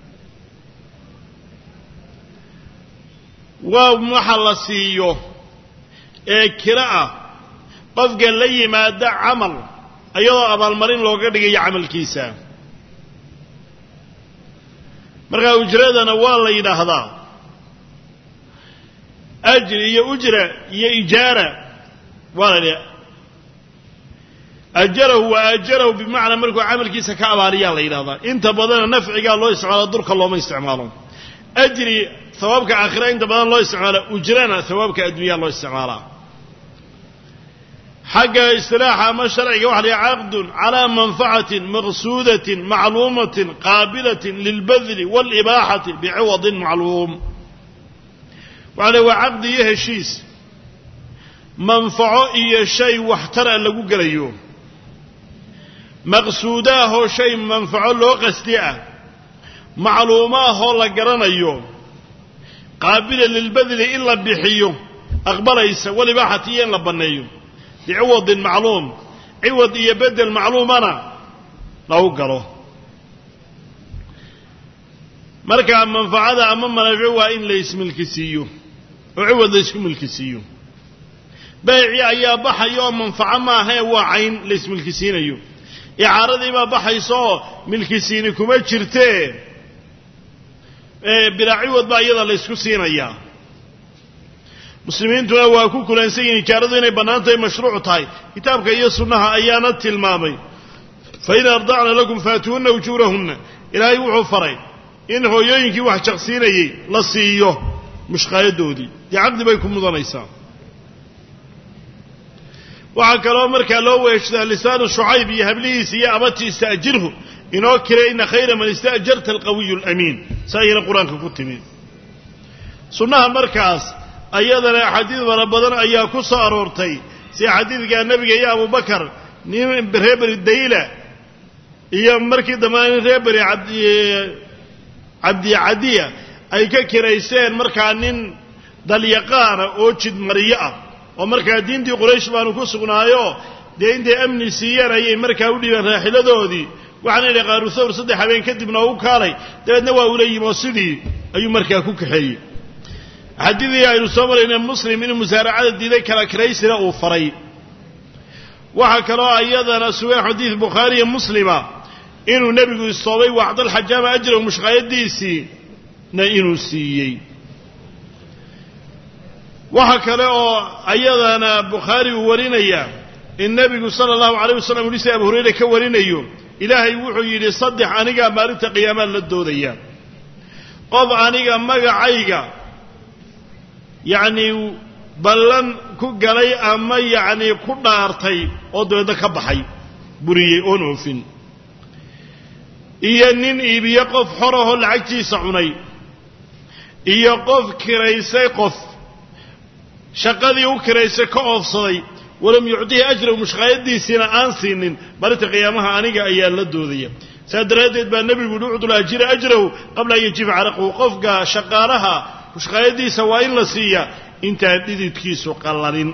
waa waxa la siiyo ee kira ah qofka la yimaada camal ayadoo abaalmarin looga dhigayo camalkiisa markaa ujradana waa la yidhaahdaa ajri iyo ujra iyo ijaara waa la yidhahdaa ajarahu wa ajarahu bimacnaa markuu camalkiisa ka abaaliyaa la yidhahdaa inta badana nafcigaa loo isticmaalo durka looma isticmaalo ajri hawaabka aakhira inta badan loo isticmaala ujrana hawaabka adduunyaa loo isticmaalaa xagga istilaaxa ama sharciga waxa la yidhaha caqdun calaa manfacatin maqsuudatin macluumatin qaabilatin lilbadli waalibaaxati biciwadin macluum waxa la waa caqdi iyo heshiis manfaco iyo shay waxtara lagu gelayo maqsuudaahoo shay manfaco loo qasdi ah macluumaahoo la garanayo qaabila lilbadli in la bixiyo aqbalaysa walibaaxati iyo in la banneeyo biciwadin macluum ciwad iyo bedel macluumana lagu galo markaa manfacada ama manaafic waa in la ismilkisiiyo oo ciwad la isku milkisiiyo bayci ayaa baxaya oo manfaco maahae waa cayn la ismilkisiinayo icaaradii baa baxaysa oo milkisiini kuma jirtee bilaa ciwad baa iyada la ysku siinayaa muslimiintuna waa ku kulansan yihin ijaaradu inay bannaan tahay mashruuc tahay kitaabka iyo sunnaha ayaana tilmaamay fa in ardacna lakum faatuunna ujuurahunna ilaahay wuxuu faray in hooyooyinkii wax jaqsiinayey la siiyo mushqaayadoodii dee caqdi bay ku mudanaysaa وعكلوا مركا لو ويشتا لسان شعيب يهبليه سيا أبتي استأجره إنه كرينا خير من استأجرت القوي الأمين ساينا قرآن كتمين سنها مركز أيضا حديث وربضنا أياكو صارورتي سي حديث قال النبي يا أبو بكر نيم برهبر الديلة إيا مركي دمان رهبر عبدي عبدي عدية أي كريسين مركا نين دليقان أوجد مريئة ومركا دين دي قريش بانو كسقنايو دين دي أمني سيارة أي مركا ودي راحلة دودي وعن اللي قالوا ثور صدي حبين كدبنا وكالي دابنا وأولي موصدي أي مركا كوكحي حديث يا ينصبر إن المسلم من مزارعة الدين كلا كريسنا وفري وحكرا أيضا سواء حديث بخاري مسلمة إنه النبي الصوي وعد الحجام أجره مش غاية ديسي نإنه سيي وحكرا أيضا بخاري ورينيا النبي صلى الله عليه وسلم وليس أبو هريرة كورينيا إلهي وحي لصدح عنيقا مالت قياما للدودية قض عنيقا مقعيقا يعني بلن كقلي أما يعني كنارتي أدوه كبحي بريي أنوفين إيا نين إيبي يقف حره العجي سعني إيا يقف كريسي قف شقذي وكريسي كأف صدي ولم يعطيه أجر ومش غايدي سنة آن سنين بلت قيامها أنيقا أيان للدوذية سادرادت بالنبي ونوعد الأجر أجره قبل أن يجيب عرقه وقفق شقارها مش غايدي سوائن لسية انت هديد كيسو قلالين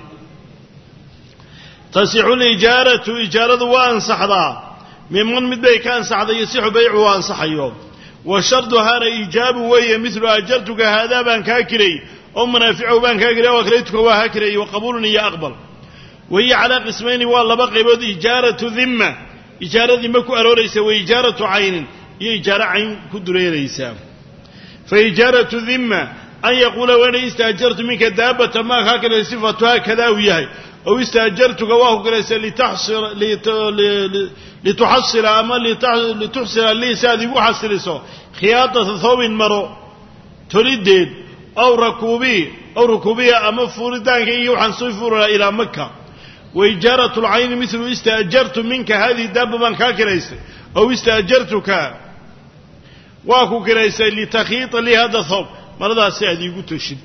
تصيح الإجارة إجارة وانصحضا ممن مدبي كان صحضا يصيح بيع وانصح يوم والشرط هذا إيجاب وهي مثل أجرتك هذا بان كاكري أو منافعه بان كاكري وكريتك وهكري وقبولني يا أقبل وهي على قسمين والله بقي بود إجارة ذمة إجارة ذمك أروريس وإجارة عين هي إجارة عين كدري ريسا فإجارة ذمة أن يقول وأنا استأجرت منك دابة ما هكذا صفتها كذا وياي أو استأجرتك واه كريسا لتحصل لتحصل أما لتحصل لي سادي وحصل خياطة ثوب مرو تريد أو ركوبي أو ركوبية أما فوردان كي يوحن صفر إلى مكة وإجارة العين مثل استأجرت منك هذه دابة من كريسا أو استأجرتك واكو كريسا لتخيط لي هذا ثوب مرضى سعد يقول تشد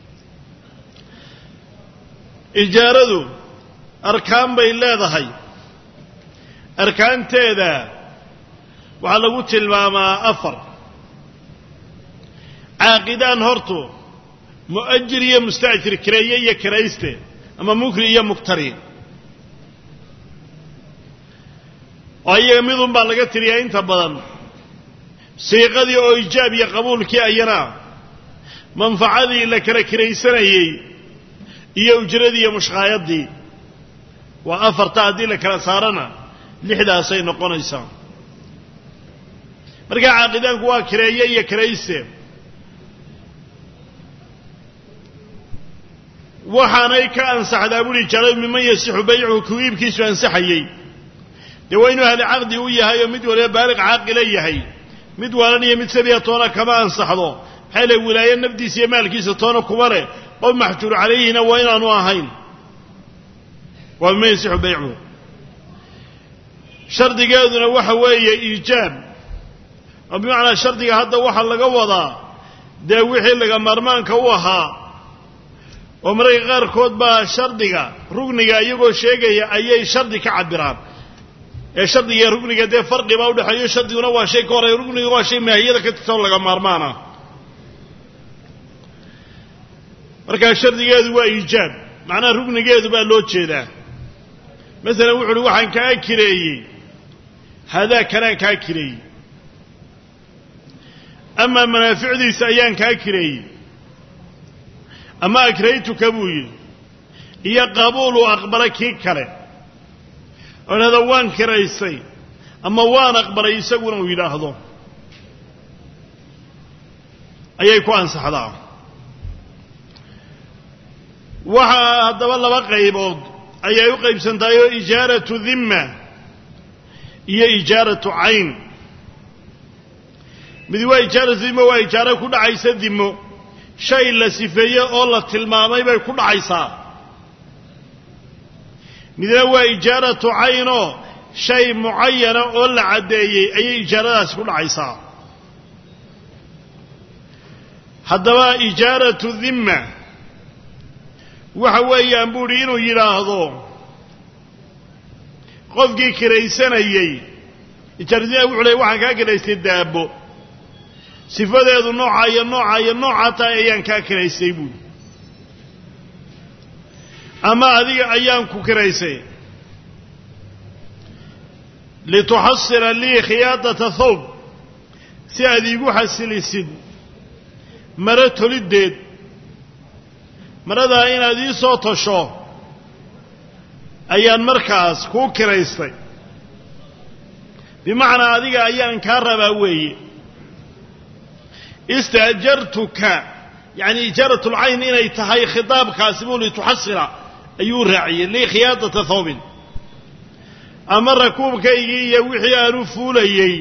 إجارة أركان بين لا ضحي أركان تيدا وعلى قلت الماما أفر عاقدان هرتو مؤجرية مستأجر كريية كريسته أما مكرية مكترين وهي يميضون بالغة تريين تبضان سيقضي أو إيجابي قبول كي أينا منفعذي لك كريسانيي إيا أجردي مش غايدي وأفرتادي لك رسارنا لحدا سينا قنيسان مرقا عاقدان قوا كريية كريسة وحانيك أنصح دابولي جرب ممن يسح بيعه كويب كيسو أنصحيي دوينو هذا عقدي وياها يمد ولا بالغ عاقليهي mid waalan iyo mid sabiya toona kama ansaxdo xilay wilaayad nafdiisa maalkiisa toona kumare oo maxjuur calayhina waa inaanu ahayn waa meesix bay'u shardigeeduna waxa weeye iijaab oo macna shardiga hadda waxa laga wadaa de wixii laga marmaanka u ahaa oo markay qaar kood ba shardiga rugniga iyagoo sheegaya ayay shardi ka cabiraan ee shardiga rugniga de farqi baa u dhaxayo shardiguna waa shay ka horeeyo rugniga waa shay maahiyada ka tirsan laga maarmaana marka shardigeedu waa iijaab macna rugnigeedu baa loo jeedaa mesela wuxuu waxaan ka kireeyay hada kana ka kireeyay ama manaaficdiisa ayaan ka kireeyay ama akraytuka buuyi iyo qabuulu aqbalaki kale أنا دوان كريسي أما وان أقبل يسقون ويلاحظون أي يكون صحدا وهذا والله بقى يبود أي يقيب سنتايو إجارة ذمة هي إجارة عين بدو إجارة ذمة وإجارة كل عيسى ذمة شيء لسفية الله تلمامي بكل عيسى midna waa ijaaratu cayno shay mucayana oo la caddeeyey ayay ijaaradaasi ku dhacaysaa haddaba ijaaratu dhimma waxa weeyaan buu idhi inuu yidhaahdo qofkii kiraysanayey ijaaradiina wuxuu leeyay waxaan kaa kiraystay daabbo sifadeedu nooca iyo nooca iyo nooca tahay ayaan kaa kiraystay buuri ama adiga ayaan ku kiraysay lituxasila lii khiyaadata thawb si aad iigu xasilisid maro toliddeed maradaa inaad ii soo tasho ayaan markaas kuu kiraystay bimacnaa adiga ayaan kaa rabaa weeye istaajartuka yacni ijaaratlcayn inay tahay khitaabkaasi buu lituxasila ayuu raaciyey lii khiyaadata thawbin ama rakuubkaygii iyo wixii aan u fuulayey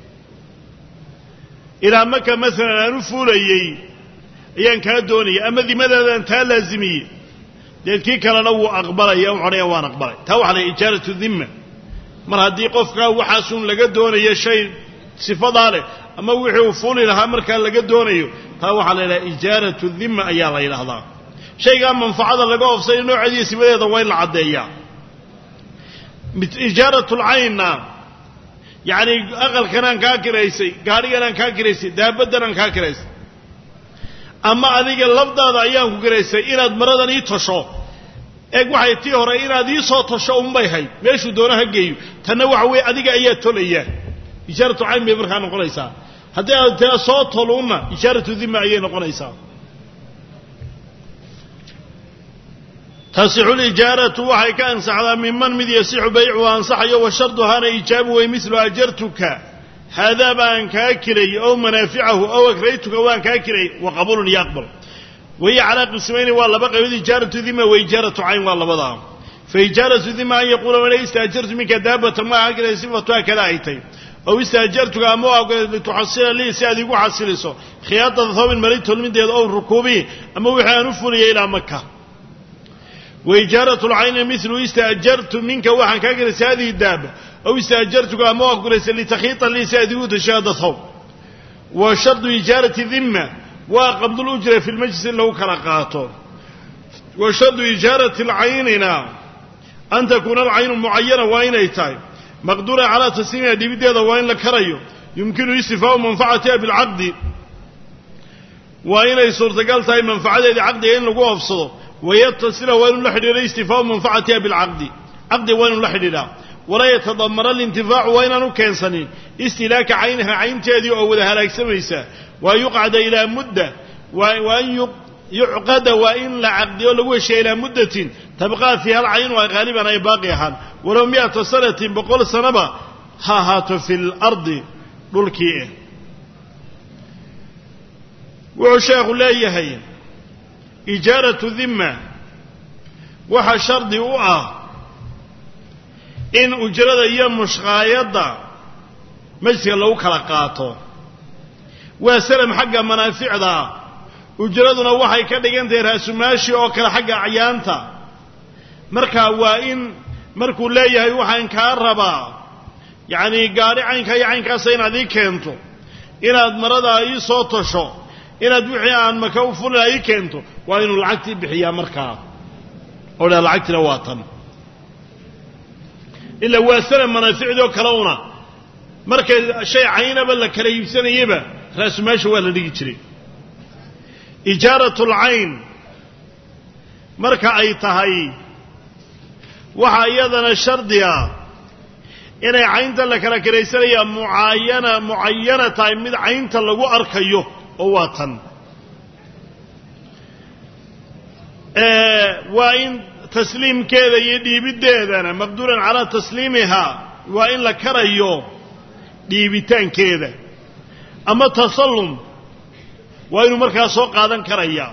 ilaa maka maalan aan u fuulayey ayaan kaa doonaya ama dimadaadaan taa laazimiyey deed kii kalena wuu aqbalaya wuxu odhaya waan aqbalay taa waxaa lahay ijaaratu dhimma mar haddii qofkaa waxaasun laga doonayo shay sifadaa leh ama wixii uu fuuli lahaa markaa laga doonayo taa waxaa la yidhaha ijaaratu dhimma ayaa la yidhaahdaa shaygaa manfacada laga oofsay nooceediiyo sifadeeda waa in la caddeeyaa ijaaratlcaynna yacni aqalkanaan kaa kiraysay gaadhiganaan kaa kiraysay daabaddanaan kaa kiraysay ama adiga lafdaada ayaan ku kiraysay inaad maradan ii tasho eeg waxay tii hore inaad ii soo tasho unbay hayd meeshuu doona ha geeyo tanna waxa weeye adiga ayaa tolaya ijaaratu cayn bay markaa noqonaysaa haddii aad taa soo toluunna ijaaratu dhimma ayay noqonaysaa tasixu lijaaratu waxay ka ansaxdaa minman mid yasixu baycuhu ansaxayo wa sharduhaana ijaabu way midlu ajartuka haadaa baan kaa kirayey ow manaaficahu ow akraytuka waan kaa kirayey wa qabuulun iyo aqbal wahiya calaa qismayni waa laba qaybood ijaaratu dhimma wa ijaaratu cayn waa labadaa fa ijaaratu dhimma an yaquula wana istaajartu minka daabatan ma aha kiray sifatuha kada ay tay ow istaajartuka ama waa lituxasila lii si aad igu xasiliso khiyaadata thawbin mari tolmideeda ow rukuubii ama wixii aan u fuliyay ilaa maka وإجارة العين مثل استأجرت منك وحن كاكرس هذه الدابة أو استأجرتك أما أكرس لتخيط لي سأديوت شهادة ثوب وشرط إجارة ذمة وقبض الأجرة في المجلس له كرقاته وشرط إجارة العيننا أن تكون العين معينة وإن يتاي مقدورة على تسليمها دي بدي هذا وإن لكريو يمكن استفاء منفعتها بالعقد وإن يصور تقالتها منفعتها بعقد إن لقوها أفصده ويتصل وين لحديد استفاء منفعتها بالعقد عقد وين لحديد ولا يتضمن الانتفاع وين انو كينسنين استلاك عينها عين تادي او لها لاك سميسا ويقعد الى مده وان يعقد وان لعقد لو شيء الى مده تبقى فيها العين وغالبا اي باقيها ولو مئة سنه بقول سنه ها هات في الارض دلكي وشيخ لا يهي إجارة ذمة وحا شرطي وآه إن أجرد أيام مشغايضة مجلس لو كلاقاته وسلم حق منافع ذا أجردنا وحا يكدقين تيرها سماشي أو كلا حق عيانتا مركا وإن مركو لا يهي وحا إنكاربا يعني قاري عينك يعينك سينا ذي كنتو إن أدمرد أي صوت شو inaad wixii aan maka u fulay keento waa inuu lacagtii bixiyaa markaa oo la lacagtina waa tan illa waasana manaaficdo kala marka shay caynaba la kala iibsanayba raasmaasha waa la dhigi jiray ijaaratul ayn marka ay tahay waxa iyadana shardiya inay caynta la kala kiraysanaya muayana muayana tahay mid caynta lagu arkayo oo waa tan ee waa in tasliimkeeda iyo dhiibideedana maqduuran ala tasliimiha waa in la karayo dhiibitaankeeda ama tasallum waa inuu markaa soo qaadan karaya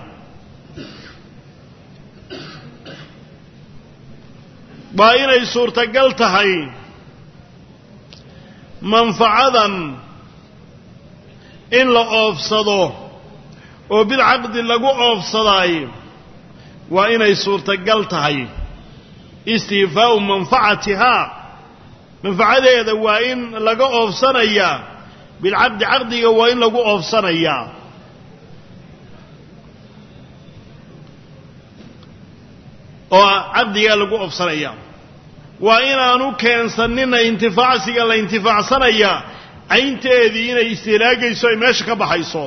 waa inay suurtagal tahay manfacadan in la oofsado oo bilcaqdi lagu oofsaday waa inay suurtagal tahay istiifaa'u manfacatihaa manfacadeeda waa in laga oofsanayaa bilcaqdi caqdiga waa in lagu oofsanayaa oo caqdigaa lagu oofsanayaa waa inaanu keensanina intifaacsiga la intifaacsanayaa caynteedii inay istilaagayso ay meesha ka baxayso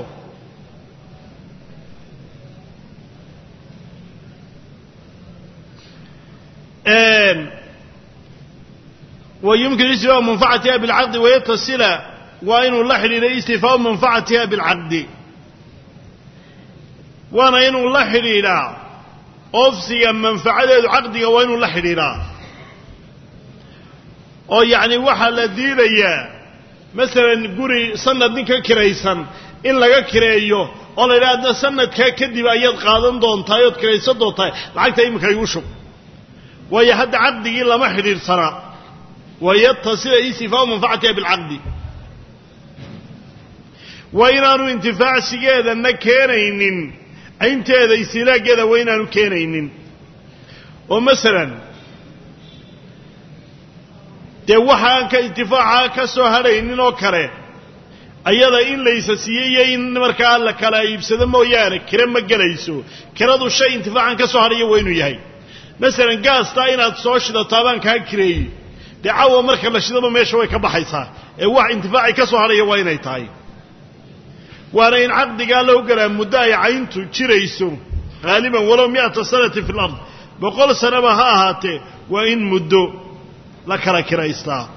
ويمكن استيفاء منفعتها بالعقد ويتصل وإن الله حرير استيفاء منفعتها بالعقد وأنا إن الله حرير أفسي منفعتها بالعقد وإن الله حرير أو يعني وحل الديرية مثلا قري سنة نكا كريسا إن لغا كريو أو لأن سنة كدب أياد قادم دون تايود كريسا دون تاي العقد إمكا يوشب ويهد عقدي إلا ما حرير صراء ويتصل استيفاء منفعتها بالعقد وإنانو انتفاع سيجادا نكينين أنت هذا استيلاء جادا وإنانو كينين ومثلا توحا كانتفاعا كسوهرين نوكره أيضا إن ليس سيئين مركا لك لا يبسد مويانك كرم مجليسو كردو الشيء انتفاعا كسوهرين وينو يهي مثلا قاس تاينا تصوشد طابان كاكري دعوة مركا لشدما ميشا ويكا بحيسا ايواح انتفاعي كسوهرين وينو تاي وانا إن عقد قال له قرام مداي عينتو تشريسو غالبا ولو مئة سنة في الأرض بقول سنة ها هاتي وإن مدو لكرا كريستا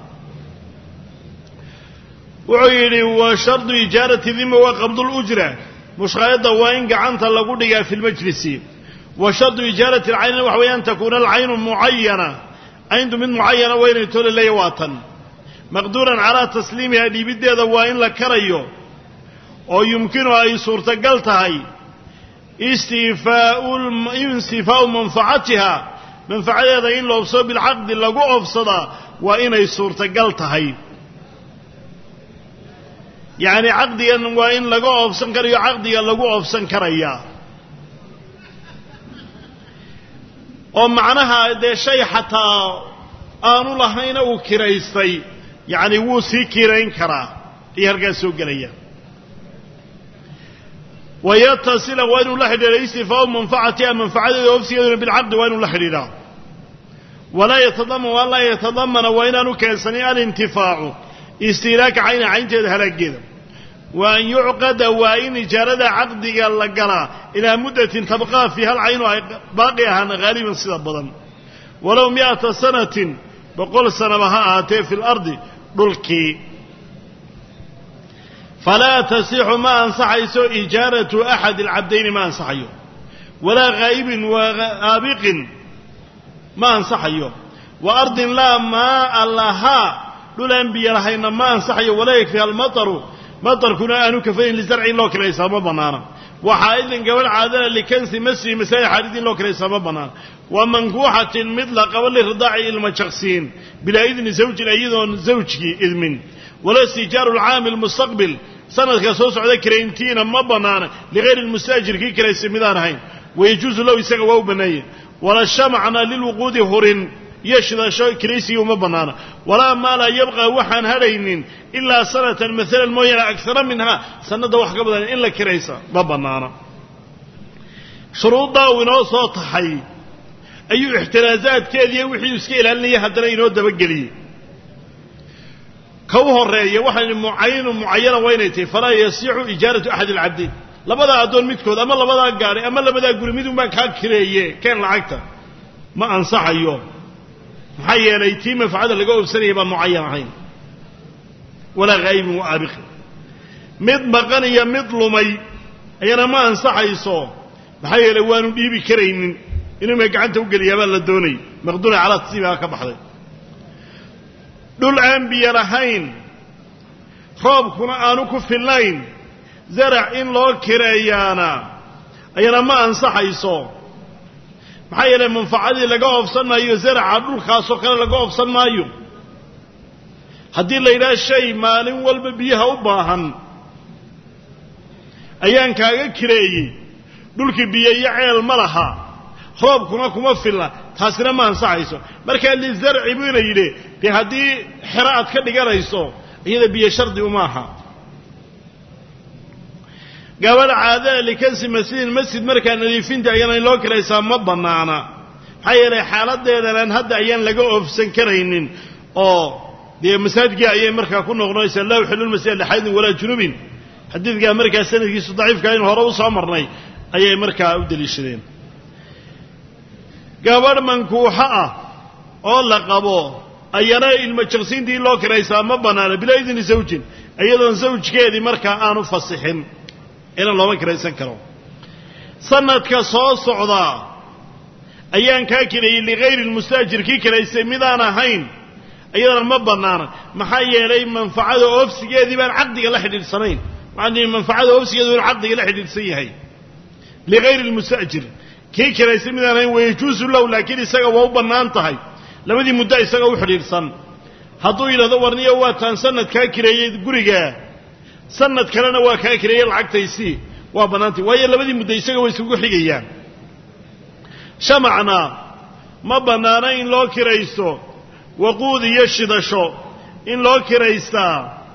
وعيني وشرط إجارة ذمة وقبض الأجرة مش غاية وإن قعنت لقودها في المجلس وشرط إجارة العين وحوي أن تكون العين معينة عند من معينة وين يتولى اللي واطن مقدورا على تسليمها دي بدي هذا وإن لكريو أو يمكن أي صورة قلتها استيفاء الم... استيفاء منفعتها منفعتها إن لو أفصد بالعقد لقو أفصدا وإن أي صورة قلتها يعني عقديا وإن لقو أفصن كريا عقديا لقو أفصن كريا ومعناها ده شيء حتى آنو لهين أو كريستي يعني وسي كيرين كرا يرجع سوق ليا ويتصل وين لحد الاستيفاء منفعتها منفعتها وفسيا بالعقد وين لحد ولا يتضمن ولا يتضمن وين نكسني الانتفاع استيلاك عين عين هلكيده وأن يعقد وإن جرد عقد لقنا إلى مدة تبقى فيها العين باقيها غالبا صدا بدن ولو مئة سنة بقول سنة بها آتي في الأرض بلكي فلا تصيح ما أنصحيس إجارة أحد العبدين ما أنصحيه ولا غائب وآبق ما أنصحيه وأرض لا ماء لها للأنبياء لحين ما أنصحيه ولا يكفي المطر مطر كنا أنو كفين لزرع لوك ليس ما بنانا وحائد قبل عادة لكنس مسي مساي حارد لوك ليس ما بنانا ومنكوحة مثل قبل الرضاع المشخصين بلا إذن زوج أيضا زوجك إذن ولا استيجار العام المستقبل سنة كسوس على كرينتين ما بنانا لغير المستاجر كي كريس مدان هين ويجوز له يسقوا بنيه ولا الشمعنا للوقود هورين يشذا شيء كريسي وما بنانا ولا ما لا يبقى وحن هرين إلا سنة مثل الموية أكثر منها سنة وحق بدن إلا كريسة ما بنانا شروط ونوصات حي أي احترازات كذي وحي يسكيل هل يهدنا ينود بقلي كوه الرأي وحن معين معينة وينتي فلا يسيع إجارة أحد العبدين لبدا أدون متكود أما لبدا قاري أما لبدا قولي ميدو ما كان كريه كان لعكته ما أنصح اليوم محيا ليتيم فعل لقوه بسنة معين عين ولا غيب وآبخ مد مغنية مد لمي أينا ما أنصح يصو محيا لوانو بيبي كرين إنما يقعنته وقال يبال لدوني مقدوني على تصيبها كبحضي دول أنبياء لهين خواب كنا آنوكو في اللين زرع إن لو كريانا أينا ما أنصح يصو maxaa yeelay manfaacadii laga oofsan maayo zaraca dhulkaas oo kale laga oofsan maayo haddii la yidhaah shay maalin walba biyaha u baahan ayaan kaaga kireeyey dhulkii biyo iyo ceel ma laha roobkuna kuma filla taasina ma ansaxayso marka lizarci buu ina yidhi dee haddii xero aad ka dhiganayso iyada biyo shardi uma aha gabadha caadada likansi masjidin masjid markaa nadiifinta ayana in loo kiraysaa ma bannaana maxaa yeelay xaaladeedanaan hadda ayaan laga oofsan karaynin oo dee masaajidkii ayay markaa ku noqonaysaa laa uxillu lmasjida lixaydin walaa junubin xadiidkaa markaa sanadkiisu daciifkaa in hore u soo marnay ayay markaa u deliishadeen gabadh mankuuxo ah oo la qabo ayana ilmo jaqsiintii loo kiraysaa ma bannaana bilaa idni zawjin iyadoon zawjkeedii markaa aanu fasixin inaan looma kiraysan karo sanadka soo socdaa ayaan kaa kirayey ligayri lmustaajir kii kiraysay midaan ahayn iyadana ma bannaana maxaa yeelay manfacada oofsigeedii baan caqdiga la xidhiidhsanayn waxaan manfacada oofsigeedu in caqdiga la xidhiidhsan yahay ligayri lmustaajir kii kiraysay midaan ahayn wayajuusu lahu laakiin isaga waa u bannaan tahay labadii muddo isaga u xidhiidhsan hadduu yidhahdo warniyo waa taan sanad kaa kireeyey guriga sanad kalena waa kaa kireeyey lacagtaysii waa bannaantay waayo labadii muddo isaga way isugu xigayaan shamacna ma bannaana in loo kiraysto waquud iyo shidasho in loo kiraystaa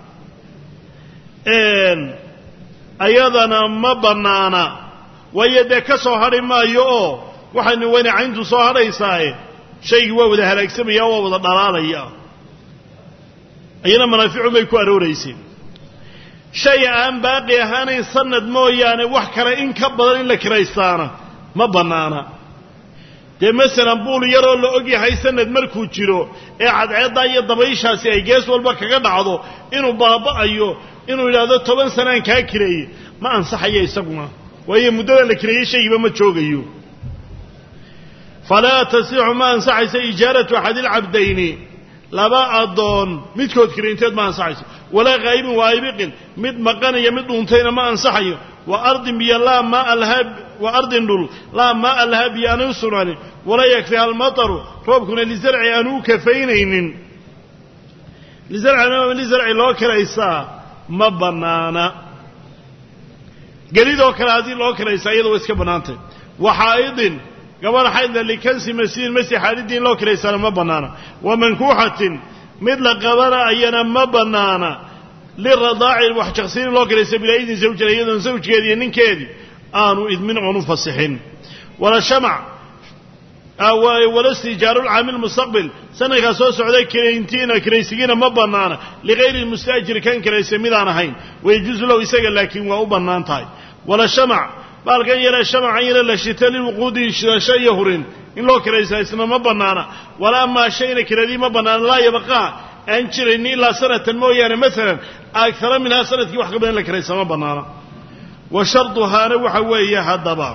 ayadana ma bannaana waayo dee ka soo hadhi maayo oo waxaynu wayna cayntu soo hadhaysaaye shaygii waa wada halaagsamaya waa wada dhalaalaya ayana manaaficu bay ku aroorayseen shay aan baaqi ahaanayn sanad mooyaane wax kale in ka badan in la kiraystaana ma bannaana dee masalan buul yaroo la og yahay sanad markuu jiro ee cadceeddaa iyo dabayshaasi ay gees walba kaga dhacdo inuu baaba'ayo inuu yidhaahdo toban sanaan kaa kireeye ma ansaxayo isaguna waayo muddada la kireeyey shaygiiba ma joogayo falaa tasixu ma ansaxayso ijaaratu axadilcabdayni laba addoon midkood kiraynteed ma ansaxayso walaa haa'ibin wa aybiqin mid maqanaya mid dhuuntayna ma ansaxayo wa ardin biyo laa maa lahaa wa ardin dhul laa maa'a lahaa biyo aanu u sugnaanin walaa yakfiha almataru roobkuna lizarci aanu u kafaynaynin lizarcina lizarci loo kiraysaa ma bannaana gelidoo kale haddii loo kiraysaa iyada waa iska bannaantay wa xaa'idin gabadha xaydna likansi masjidin masjid xaadidii in loo kiraysaana ma bannaana wa mankuuxatin mid la qabana ayana ma bannaana liradaaci wax jaqsiin loo kiraysa bilaa idin zawjina iyadoon zawjkeedii iyo ninkeedii aanu idmin oonu fasixin wala shamac wala istijaaru lcaamil mustaqbil sanadkaa soo socday kirayntiina kiraysigiina ma bannaana ligayri lmustaajiri kan kiraysay midaan ahayn wayajuusu lahu isaga laakiin waa u bannaan tahay wala shamac baalkan yare shamacan yare la shita lilwuquudi shidasho iyo hurin in loo kiraysaa isna ma bannaana walaa maa shayna kiradii ma bannaana laa yabqaa aan jirayni ilaa sanatan mooyaane maalan agara minhaa sanadkii wax ka badan in la kiraysaa ma bannaana wa sharduhaana waxa weeye haddaba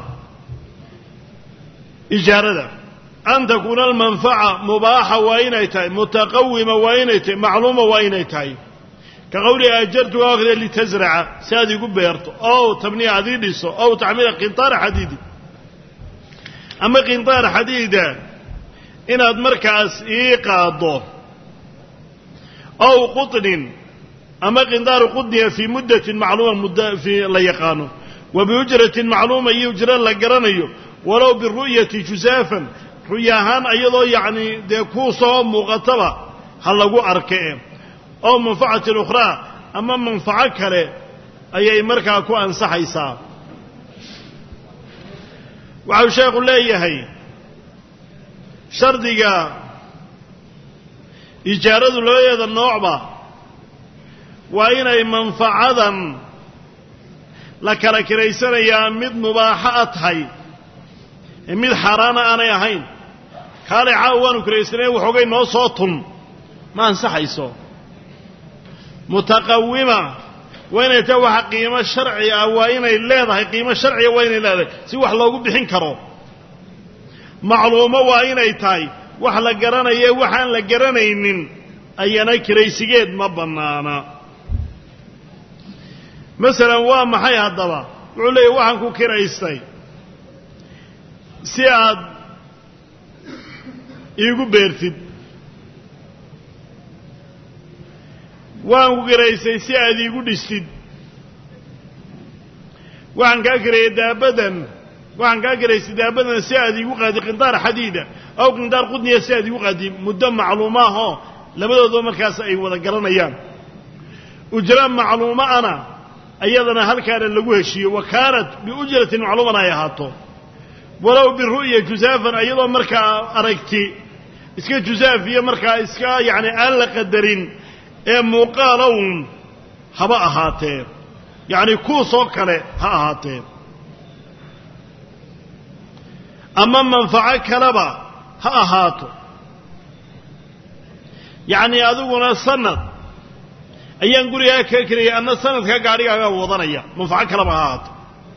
ijaarada an takuuna almanfaca mubaaxa waa inay tahay mutaqawima waa inay tahay macluuma waa inay tahay ka qawlihi ajartuka akhda litasraca si aad igu beerto ow tabniya aad ii dhiso ow taxmila qintaara xadiidi ama qintaar xadiida inaad markaas ii qaaddo ow qutnin ama qintaaru qudniya fii muddatin macluuma muddo fii la yaqaano wa biujratin macluuma iyo ujro la garanayo walow biru'yati jusaafan ru'ya ahaan iyadoo yacnii dee kuu soo muuqataba ha lagu arke oo manfacatin ukhraa ama manfaco kale ayay markaa ku ansaxaysaa waxau sheekhu leeyahay shardiga ijaaradu labadeeda noocba waa inay manfacadan la kala kiraysanayaa mid mubaaxa a tahay ee mid xaaraana aanay ahayn kaalay caawa waanu kiraysanay waxoogay noo soo tun ma ansaxayso mutaqawima waa inay tahay waxa qiimo sharci ah waa inay leedahay qiimo sharciga waa inay leedahay si wax loogu bixin karo macluumo waa inay tahay wax la garanaye waxaan la garanaynin ayana kiraysigeed ma bannaana masalan waa maxay haddaba wuxuu leeyahy waxaan ku kiraystay si aad iigu beertid waan ku kiraystay si aad iigu dhistid waxaan kaa kirayay daabadan waxaan kaa garaysa daabadana si aad igu qaadi qindaar xadiida aw qindaar qudniya si aad igu qaadi muddo macluuma ahoo labadooda markaas ay wada garanayaan ujra macluuma ana ayadana halkaana lagu heshiiyo wakaanat biujratin macluumana ay ahaato walow biru'ya juzaafan ayadoo markaa aragti iska juzaaf iyo markaa iska yacni aan la qadarin ee muuqaalown haba ahaatee yacni kuusoo kale ha ahaatee ama manfaco kaleba ha ahaato yacni adiguna sanad ayaan gurigaa kaa kelaya anna sanadka gaadhigaagaa wadanaya manfaco kaleba ha ahaato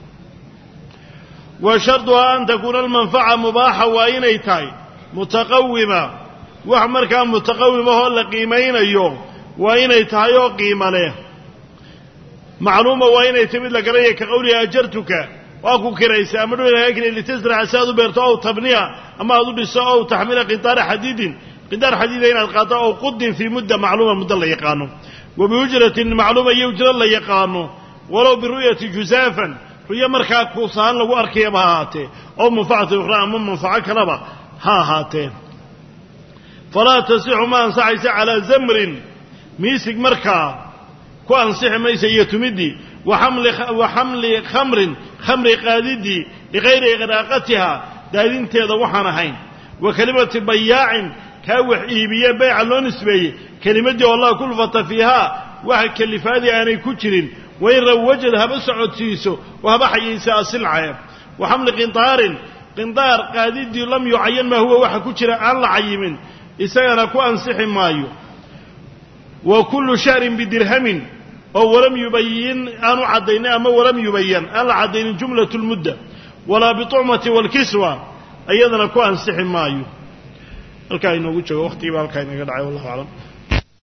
wa sharduhaa an takuuna almanfaca mubaaxa waa inay tahay mutaqawima wax markaa mutaqawimahoo la qiimaynayo waa inay tahay oo qiimo leh macluuma waa inay tahay mid la garanaya ka qawlihi ajartuka waa ku kiraysa ama dhulaaakile litasraca si aad u beerto ow tabniya ama aad u dhiso ow taxmila qindaara xadiidin qindaar xadiida inaad qaaddo ow qudin fii mudda macluuma muddo la yaqaano wa biujratin macluuma iyo ujro la yaqaano walow biru'yati juzaafan ru'yo markaa kuusahaan lagu arkayaba ha ahaatee ow manfacati ukhraa ama manfaco kaleba ha ahaatee falaa tasixu ma ansaxaysa calaa zamrin miisig markaa ku ansixi maysa iyo tumidii wa xamli khamrin khamri qaadidii bikayri iqraaqatiha daadinteeda waxaan ahayn wa kelimati bayaacin kaa wax iibiye bayca loo nisbeeyey kelimaddii oo laa kulfata fiihaa waxa kelifaadii aanay ku jirin wain rawajad haba socodsiiso oo haba xayaysa asilcaya wa xamli qindaarin qindaar qaadidii lam yucayan maa huwa waxa ku jira aan la cayimin isagana ku ansixi maayo wa kullu shahrin bidirhamin oo walam yubayin aanu caddaynin ama walam yubayan aan la caddaynin jumlatu lmudda walaa bitucmati waalkiswa ayadana ku ansixi maayo halkaa inoogu joogo waqtigii baa halkaa inaga dhacay wallahu aclam